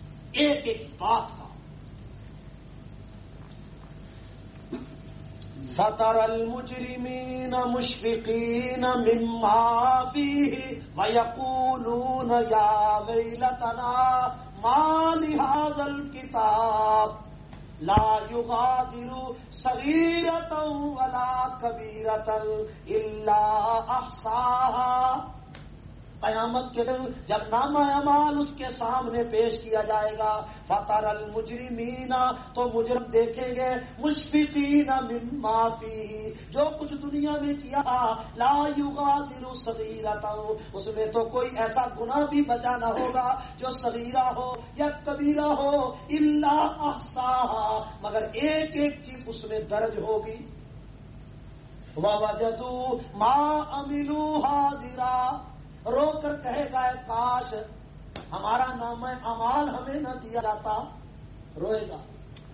ایک ایک بات کا۔ فَتَرَى الْمُجْرِمِينَ مُشْفِقِينَ مِمَّا فِيهِ وَيَقُولُونَ يَا وَيْلَتَنَا مَا لِهَذَا الْكِتَابِ لَا يُغَادِرُ صَغِيرَةً وَلَا كَبِيرَةً إِلَّا أَحْصَاهَا۔ قیامت کے دن جب نامہ اعمال اس کے سامنے پیش کیا جائے گا، فَتَرَى الْمُجْرِمِينَ تو مجرم دیکھیں گے، مُشْفِقِينَ مِمَّا فِيهِ جو کچھ دنیا میں کیا لا يُغَادِرُ صَغِيرَةً اس میں تو کوئی ایسا گناہ بھی بچا نہ ہوگا جو صغیرہ ہو یا کبیرہ ہو، إِلَّا أَحْصَاهَا مگر ایک ایک چیز اس میں درج ہوگی۔ وَوَجَدُوا مَا عَمِلُوا حَاضِرًا رو کر کہے گا اے کاش ہمارا نامہ اعمال ہمیں نہ دیا جاتا، روئے گا۔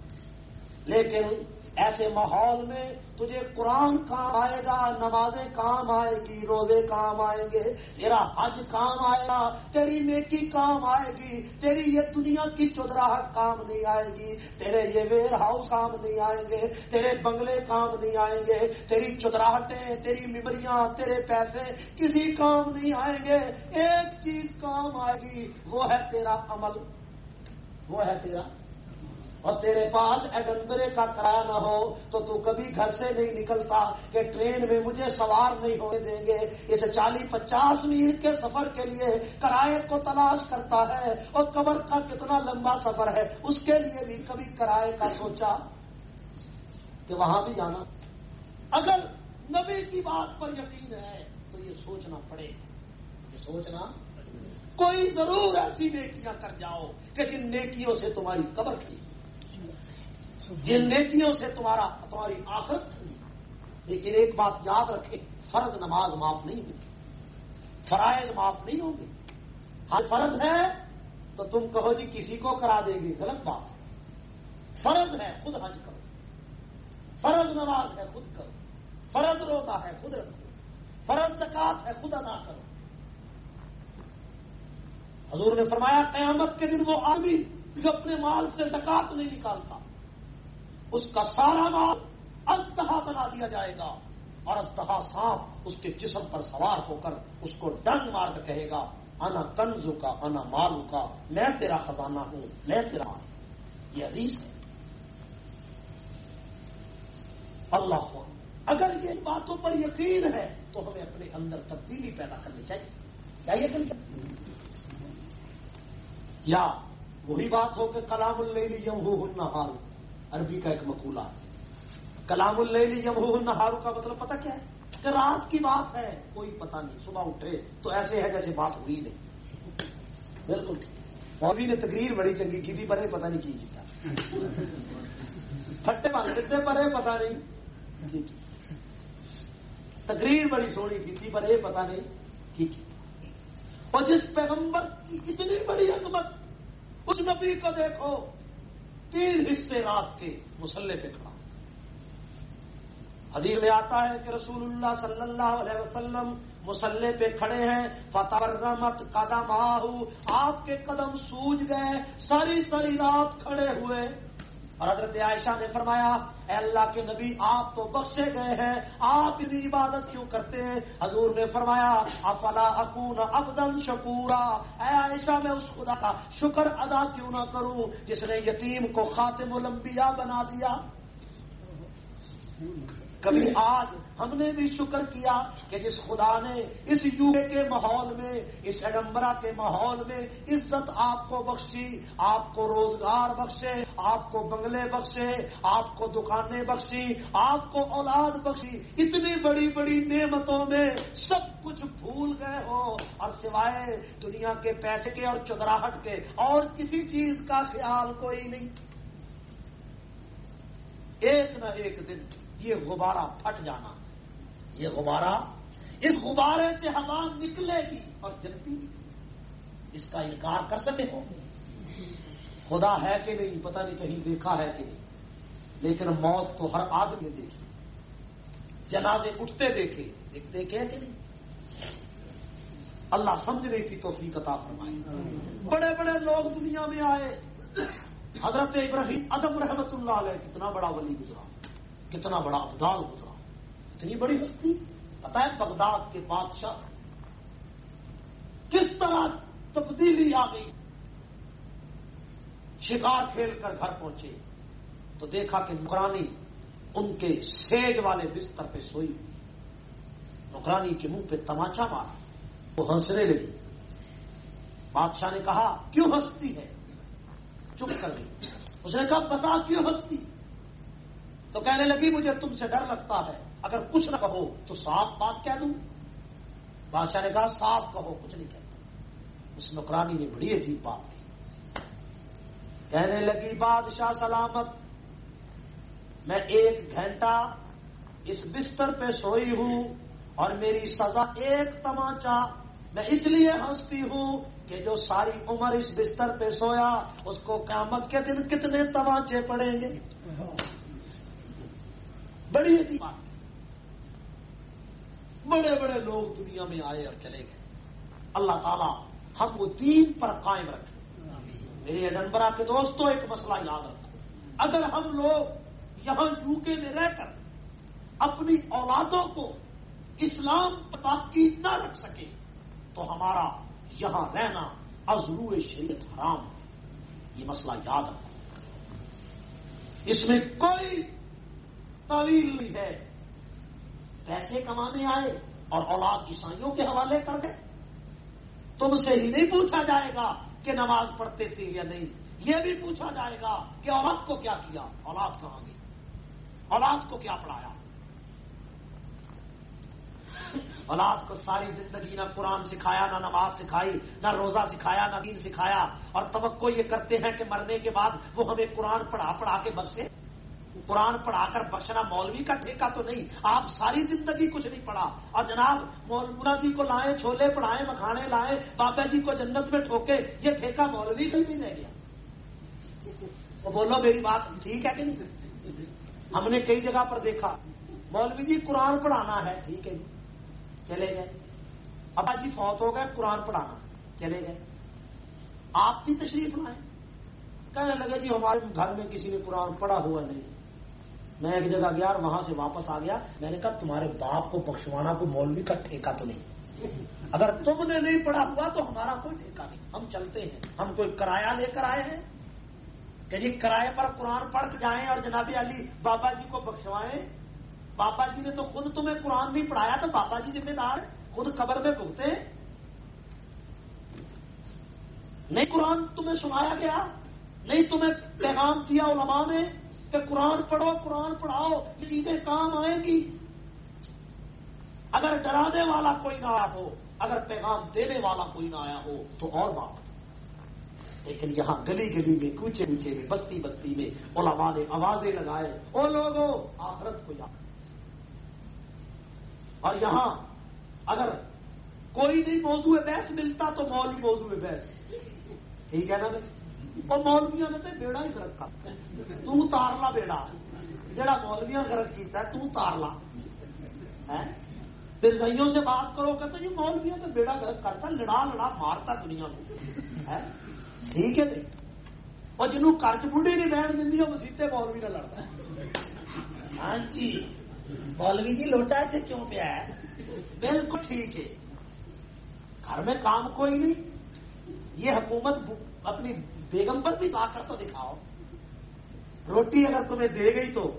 لیکن ایسے ماحول میں تجھے قرآن کام آئے گا، نمازیں کام آئے گی، روزے کام آئیں گے، تیرا حج کام آئے گا، تیری نیکی کام آئے گی، تیری یہ دنیا کی چودراہٹ کام نہیں آئے گی، تیرے یہ ویئر ہاؤس کام نہیں آئیں گے، تیرے بنگلے کام نہیں آئیں گے، تیری چودراہٹیں، تیری ممبریاں، تیرے پیسے کسی کام نہیں آئیں گے۔ ایک چیز کام آئے گی، وہ ہے تیرا عمل، وہ ہے تیرا اور تیرے پاس ایڈنبرے کا کرایہ نہ ہو تو تو کبھی گھر سے نہیں نکلتا کہ ٹرین میں مجھے سوار نہیں ہونے دیں گے۔ اس چالیس پچاس میل کے سفر کے لیے کرایے کو تلاش کرتا ہے، اور قبر کا کتنا لمبا سفر ہے اس کے لیے بھی کبھی کرایے کا سوچا کہ وہاں بھی جانا۔ اگر نبی کی بات پر یقین ہے تو یہ سوچنا پڑے گا، یہ سوچنا کوئی ضرور ایسی نیکیاں کر جاؤ کہ جن نیکیوں سے تمہاری قبر کھلی، جن نیکیوں سے تمہارا تمہاری آخرت کھلی۔ لیکن ایک بات یاد رکھے، فرض نماز معاف نہیں ہوگی، فرائض معاف نہیں ہوگی۔ ہر فرض ہے تو تم کہو جی کسی کو کرا دے گی، غلط بات۔ فرض ہے خود حج کرو، فرض نماز ہے خود کرو، فرض روزہ ہے خود رکھو، فرض زکات ہے خود ادا کرو۔ حضور نے فرمایا قیامت کے دن وہ آدمی جو اپنے مال سے زکات نہیں نکالتا، اس کا سارا مال اژدہا بنا دیا جائے گا، اور اژدہا سانپ اس کے جسم پر سوار ہو کر اس کو ڈنگ مار کر کہے گا انا کنزو کا انا مالو کا، میں تیرا خزانہ ہوں، میں تیرا مال۔ یہ حدیث ہے۔ اللہ ہو اگر یہ باتوں پر یقین ہے تو ہمیں اپنے اندر تبدیلی پیدا کرنی چاہیے۔ کیا یہ کرنی چاہیے؟ یا وہی بات ہو کہ کلام اللیل یمحوہ النہار، عربی کا ایک مقولہ ہے، کلام اللیل یمحوہ النہار کا مطلب پتہ کیا ہے؟ کہ رات کی بات ہے کوئی پتہ نہیں، صبح اٹھے تو ایسے ہے جیسے بات ہوئی نہیں۔ بالکل مولوی نے تقریر بڑی چنگی کی تھی، پر پتہ نہیں کی جیتا، پھٹے بات کتنے پر پتہ نہیں، تقریر بڑی سونی کی تھی پر پتہ نہیں کی۔ اور جس پیغمبر کی اتنی بڑی عظمت، اس نبی کو دیکھو تین حصے رات کے مصلے پہ کھڑا۔ حدیث میں آتا ہے کہ رسول اللہ صلی اللہ علیہ وسلم مصلے پہ کھڑے ہیں، فتورمت قدماہ، آپ کے قدم سوج گئے، ساری ساری رات کھڑے ہوئے۔ اور حضرت عائشہ نے فرمایا اے اللہ کے نبی آپ تو بخشے گئے ہیں، آپ اتنی عبادت کیوں کرتے ہیں؟ حضور نے فرمایا افلا اکون عبدا شکورا، اے عائشہ میں اس خدا کا شکر ادا کیوں نہ کروں جس نے یتیم کو خاتم الانبیاء بنا دیا۔ کبھی آج ہم نے بھی شکر کیا کہ جس خدا نے اس یو کے کے ماحول میں، اس ایڈمبرا کے ماحول میں عزت آپ کو بخشی، آپ کو روزگار بخشے، آپ کو بنگلے بخشے، آپ کو دکانیں بخشی، آپ کو اولاد بخشی، اتنی بڑی بڑی نعمتوں میں سب کچھ بھول گئے ہو اور سوائے دنیا کے پیسے کے اور چودراہٹ کے اور کسی چیز کا خیال کوئی نہیں۔ ایک نہ ایک دن یہ غبارہ پھٹ جانا، یہ غبارہ، اس غبارے سے ہوا نکلے گی اور جلتی گی، اس کا انکار کر سکے ہو؟ خدا ہے کہ نہیں پتہ نہیں، کہیں دیکھا ہے کہ نہیں، لیکن موت تو ہر آدمی نے دیکھی، جنازے اٹھتے دیکھے، دیکھے کہ نہیں؟ اللہ سمجھنے کی توفیق عطا فرمائے۔ بڑے بڑے لوگ دنیا میں آئے، حضرت ابراہیم ادم رحمت اللہ علیہ کتنا بڑا ولی گزرا، کتنا بڑا ابدال گزرا، اتنی بڑی ہستی. پتہ ہے بغداد کے بادشاہ کس طرح تبدیلی آ گئی. شکار کھیل کر گھر پہنچے تو دیکھا کہ نوکرانی ان کے سیج والے بستر پہ سوئی. نوکرانی کے منہ پہ تماچا مارا، وہ ہنسنے لگی. بادشاہ نے کہا کیوں ہنستی ہے؟ چپ کر گئی. اس نے کہا بتا کیوں ہنستی؟ تو کہنے لگی مجھے تم سے ڈر لگتا ہے، اگر کچھ نہ کہو تو صاف بات کہہ دوں. بادشاہ نے کہا صاف کہو، کچھ نہیں کہتا. اس نوکرانی نے بڑی عجیب بات کی. کہنے لگی بادشاہ سلامت، میں ایک گھنٹہ اس بستر پہ سوئی ہوں اور میری سزا ایک تماچا. میں اس لیے ہنستی ہوں کہ جو ساری عمر اس بستر پہ سویا اس کو قیامت کے دن کتنے تماچے پڑیں گے. بڑی عجیب بات. بڑے بڑے لوگ دنیا میں آئے اور چلے گئے. اللہ تعالیٰ ہم وہ دین پر قائم رکھے. میرے ایڈنبرا کے دوستوں ایک مسئلہ یاد رکھو، اگر ہم لوگ یہاں یو کے میں رہ کر اپنی اولادوں کو اسلام پر تاکید نہ رکھ سکے تو ہمارا یہاں رہنا ازرو شریعت حرام. یہ مسئلہ یاد رکھو، اس میں کوئی تعویل نہیں ہے. پیسے کمانے آئے اور اولاد عیسائیوں کے حوالے کر گئے. تم سے ہی نہیں پوچھا جائے گا کہ نماز پڑھتے تھے یا نہیں، یہ بھی پوچھا جائے گا کہ اولاد کو کیا کیا، اولاد کہاں گئی، اولاد کو کیا پڑھایا. اولاد کو ساری زندگی نہ قرآن سکھایا، نہ نماز سکھائی، نہ روزہ سکھایا، نہ دین سکھایا، اور توقع یہ کرتے ہیں کہ مرنے کے بعد وہ ہمیں قرآن پڑھا پڑھا کے بخشے. قرآن پڑھا کر بخشنا مولوی کا ٹھیکہ تو نہیں. آپ ساری زندگی کچھ نہیں پڑھا اور جناب مولانا جی کو لائیں، چھولے پڑھائیں، مکھانے لائیں، بابا جی کو جنت میں ٹھوکے، یہ ٹھیکہ مولوی کا ہی نہیں رہ گیا. وہ بولو میری بات ٹھیک ہے کہ نہیں؟ ہم نے کئی جگہ پر دیکھا مولوی جی قرآن پڑھانا ہے، ٹھیک ہے جی، چلے گئے. ابا جی فوت ہو گئے، قرآن پڑھانا، چلے گئے. آپ بھی تشریف لائیں. کہنے لگے جی ہمارے گھر میں کسی نے قرآن پڑھا ہوا نہیں. میں ایک جگہ گیا اور وہاں سے واپس آ گیا. میں نے کہا تمہارے باپ کو بخشوانا کوئی مولوی کا ٹھیکہ تو نہیں. اگر تم نے نہیں پڑھا ہوا تو ہمارا کوئی ٹھیکہ نہیں. ہم چلتے ہیں، ہم کوئی کرایہ لے کر آئے ہیں کہ جی کرائے پر قرآن پڑھ جائیں اور جناب علی بابا جی کو بخشوائیں. بابا جی نے تو خود تمہیں قرآن نہیں پڑھایا، تو بابا جی ذمہ دار خود قبر میں بھگتے ہیں. نہیں قرآن تمہیں سنایا گیا، نہیں تمہیں پیغام دیا علماء نے کہ قرآن پڑھو، قرآن پڑھاؤ، یہ چیزیں کام آئیں گی. اگر ڈرانے والا کوئی نہ آیا ہو، اگر پیغام دینے والا کوئی نہ آیا ہو تو اور بات. لیکن یہاں گلی گلی میں، کوچے کوچے میں، بستی بستی میں علماء نے آوازیں لگائے، او لوگوں آخرت کو یاد. اور یہاں اگر کوئی نہیں موضوع بحث ملتا تو مولوی موضوع بحث. ٹھیک ہے نا بھائی؟ اور مولویوں نے تو بیڑا ہی غرق کرتا ہے. تو تار لا بیڑا جڑا مولویاں غرق کیتا ہے، تو تار لا. پھر رئیوں سے بات کرو کہ تو یہ مولویوں نے بیڑا غرق کرتا، لڑا لڑا مارتا دنیا کو. ٹھیک ہے بھائی؟ اور جنہوں کرچ بڑھی نہیں بہن دینی وہ مسیطے مولوی نہ لڑتا ہے. ہاں جی مولوی جی لوٹا ہے کیوں پیا ہے؟ بالکل ٹھیک ہے. گھر میں کام کوئی نہیں، یہ حکومت اپنی بیگم پر بھی لا کر تو دکھاؤ. روٹی اگر تمہیں دے گئی تو.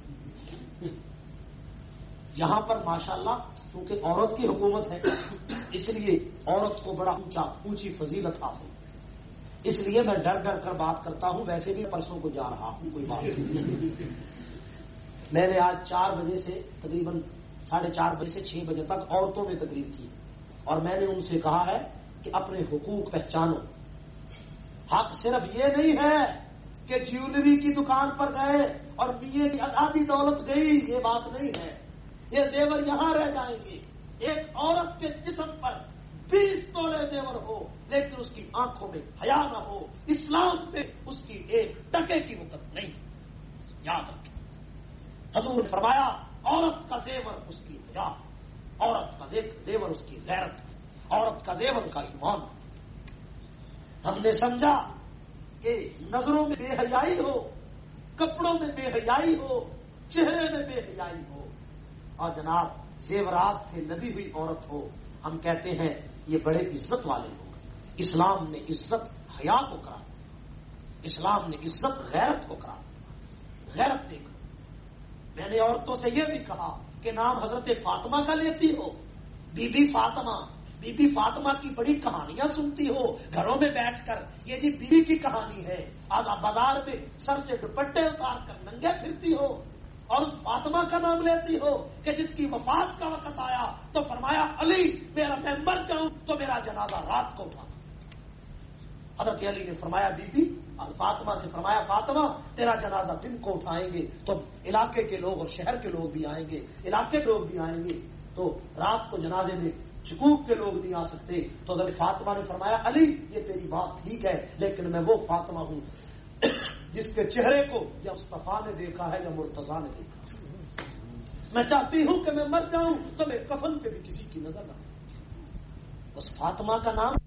یہاں پر ماشاءاللہ کیونکہ عورت کی حکومت ہے اس لیے عورت کو بڑا اونچا اونچی فضیلت حاصل. اس لیے میں ڈر ڈر کر بات کرتا ہوں. ویسے بھی پرسوں کو جا رہا ہوں، کوئی بات نہیں. میں نے آج چار بجے سے تقریباً ساڑھے چار بجے سے چھ بجے تک عورتوں میں تقریر کی اور میں نے ان سے کہا ہے کہ اپنے حقوق پہچانو. حق صرف یہ نہیں ہے کہ جیولری کی دکان پر گئے اور میے کی آدھی دولت گئی، یہ بات نہیں ہے. یہ زیور یہاں رہ جائیں گے. ایک عورت کے جسم پر بیس تولے زیور ہو لیکن اس کی آنکھوں میں حیا نہ ہو، اسلام پہ اس کی ایک ٹکے کی وقت نہیں. یاد رکھیں حضور نے فرمایا عورت کا زیور اس کی حیا، عورت کا زیور اس کی غیرت، عورت کا زیور کا ایمان. ہم نے سمجھا کہ نظروں میں بے حیائی ہو، کپڑوں میں بے حیائی ہو، چہرے میں بے حیائی ہو اور جناب زیورات سے لدی ہوئی عورت ہو، ہم کہتے ہیں یہ بڑے عزت والے لوگ۔ اسلام نے عزت حیا کو کرا، اسلام نے عزت غیرت کو کرا۔ غیرت دیکھو، میں نے عورتوں سے یہ بھی کہا کہ نام حضرت فاطمہ کا لیتی ہو، بی بی فاطمہ، بی بی فاطمہ کی بڑی کہانیاں سنتی ہو گھروں میں بیٹھ کر، یہ جی بیوی کی کہانی ہے۔ آج آپ بازار میں سر سے دوپٹے اتار کر ننگے پھرتی ہو اور اس فاطمہ کا نام لیتی ہو کہ جس کی وفات کا وقت آیا تو فرمایا علی میرا میں مر جاؤں تو میرا جنازہ رات کو اٹھانا۔ حضرت علی نے فرمایا بی بی، فاطمہ سے فرمایا فاطمہ تیرا جنازہ دن کو اٹھائیں گے تو علاقے کے لوگ اور شہر کے لوگ بھی آئیں گے، علاقے کے لوگ بھی آئیں گے، تو رات کو جنازے میں شکوک کے لوگ نہیں آ سکتے۔ تو حضرت فاطمہ نے فرمایا علی یہ تیری بات ٹھیک ہے، لیکن میں وہ فاطمہ ہوں جس کے چہرے کو یا مصطفیٰ نے دیکھا ہے یا مرتضیٰ نے دیکھا۔ میں چاہتی ہوں کہ میں مر جاؤں تو میں کفن پہ بھی کسی کی نظر نہ آئے۔ اس فاطمہ کا نام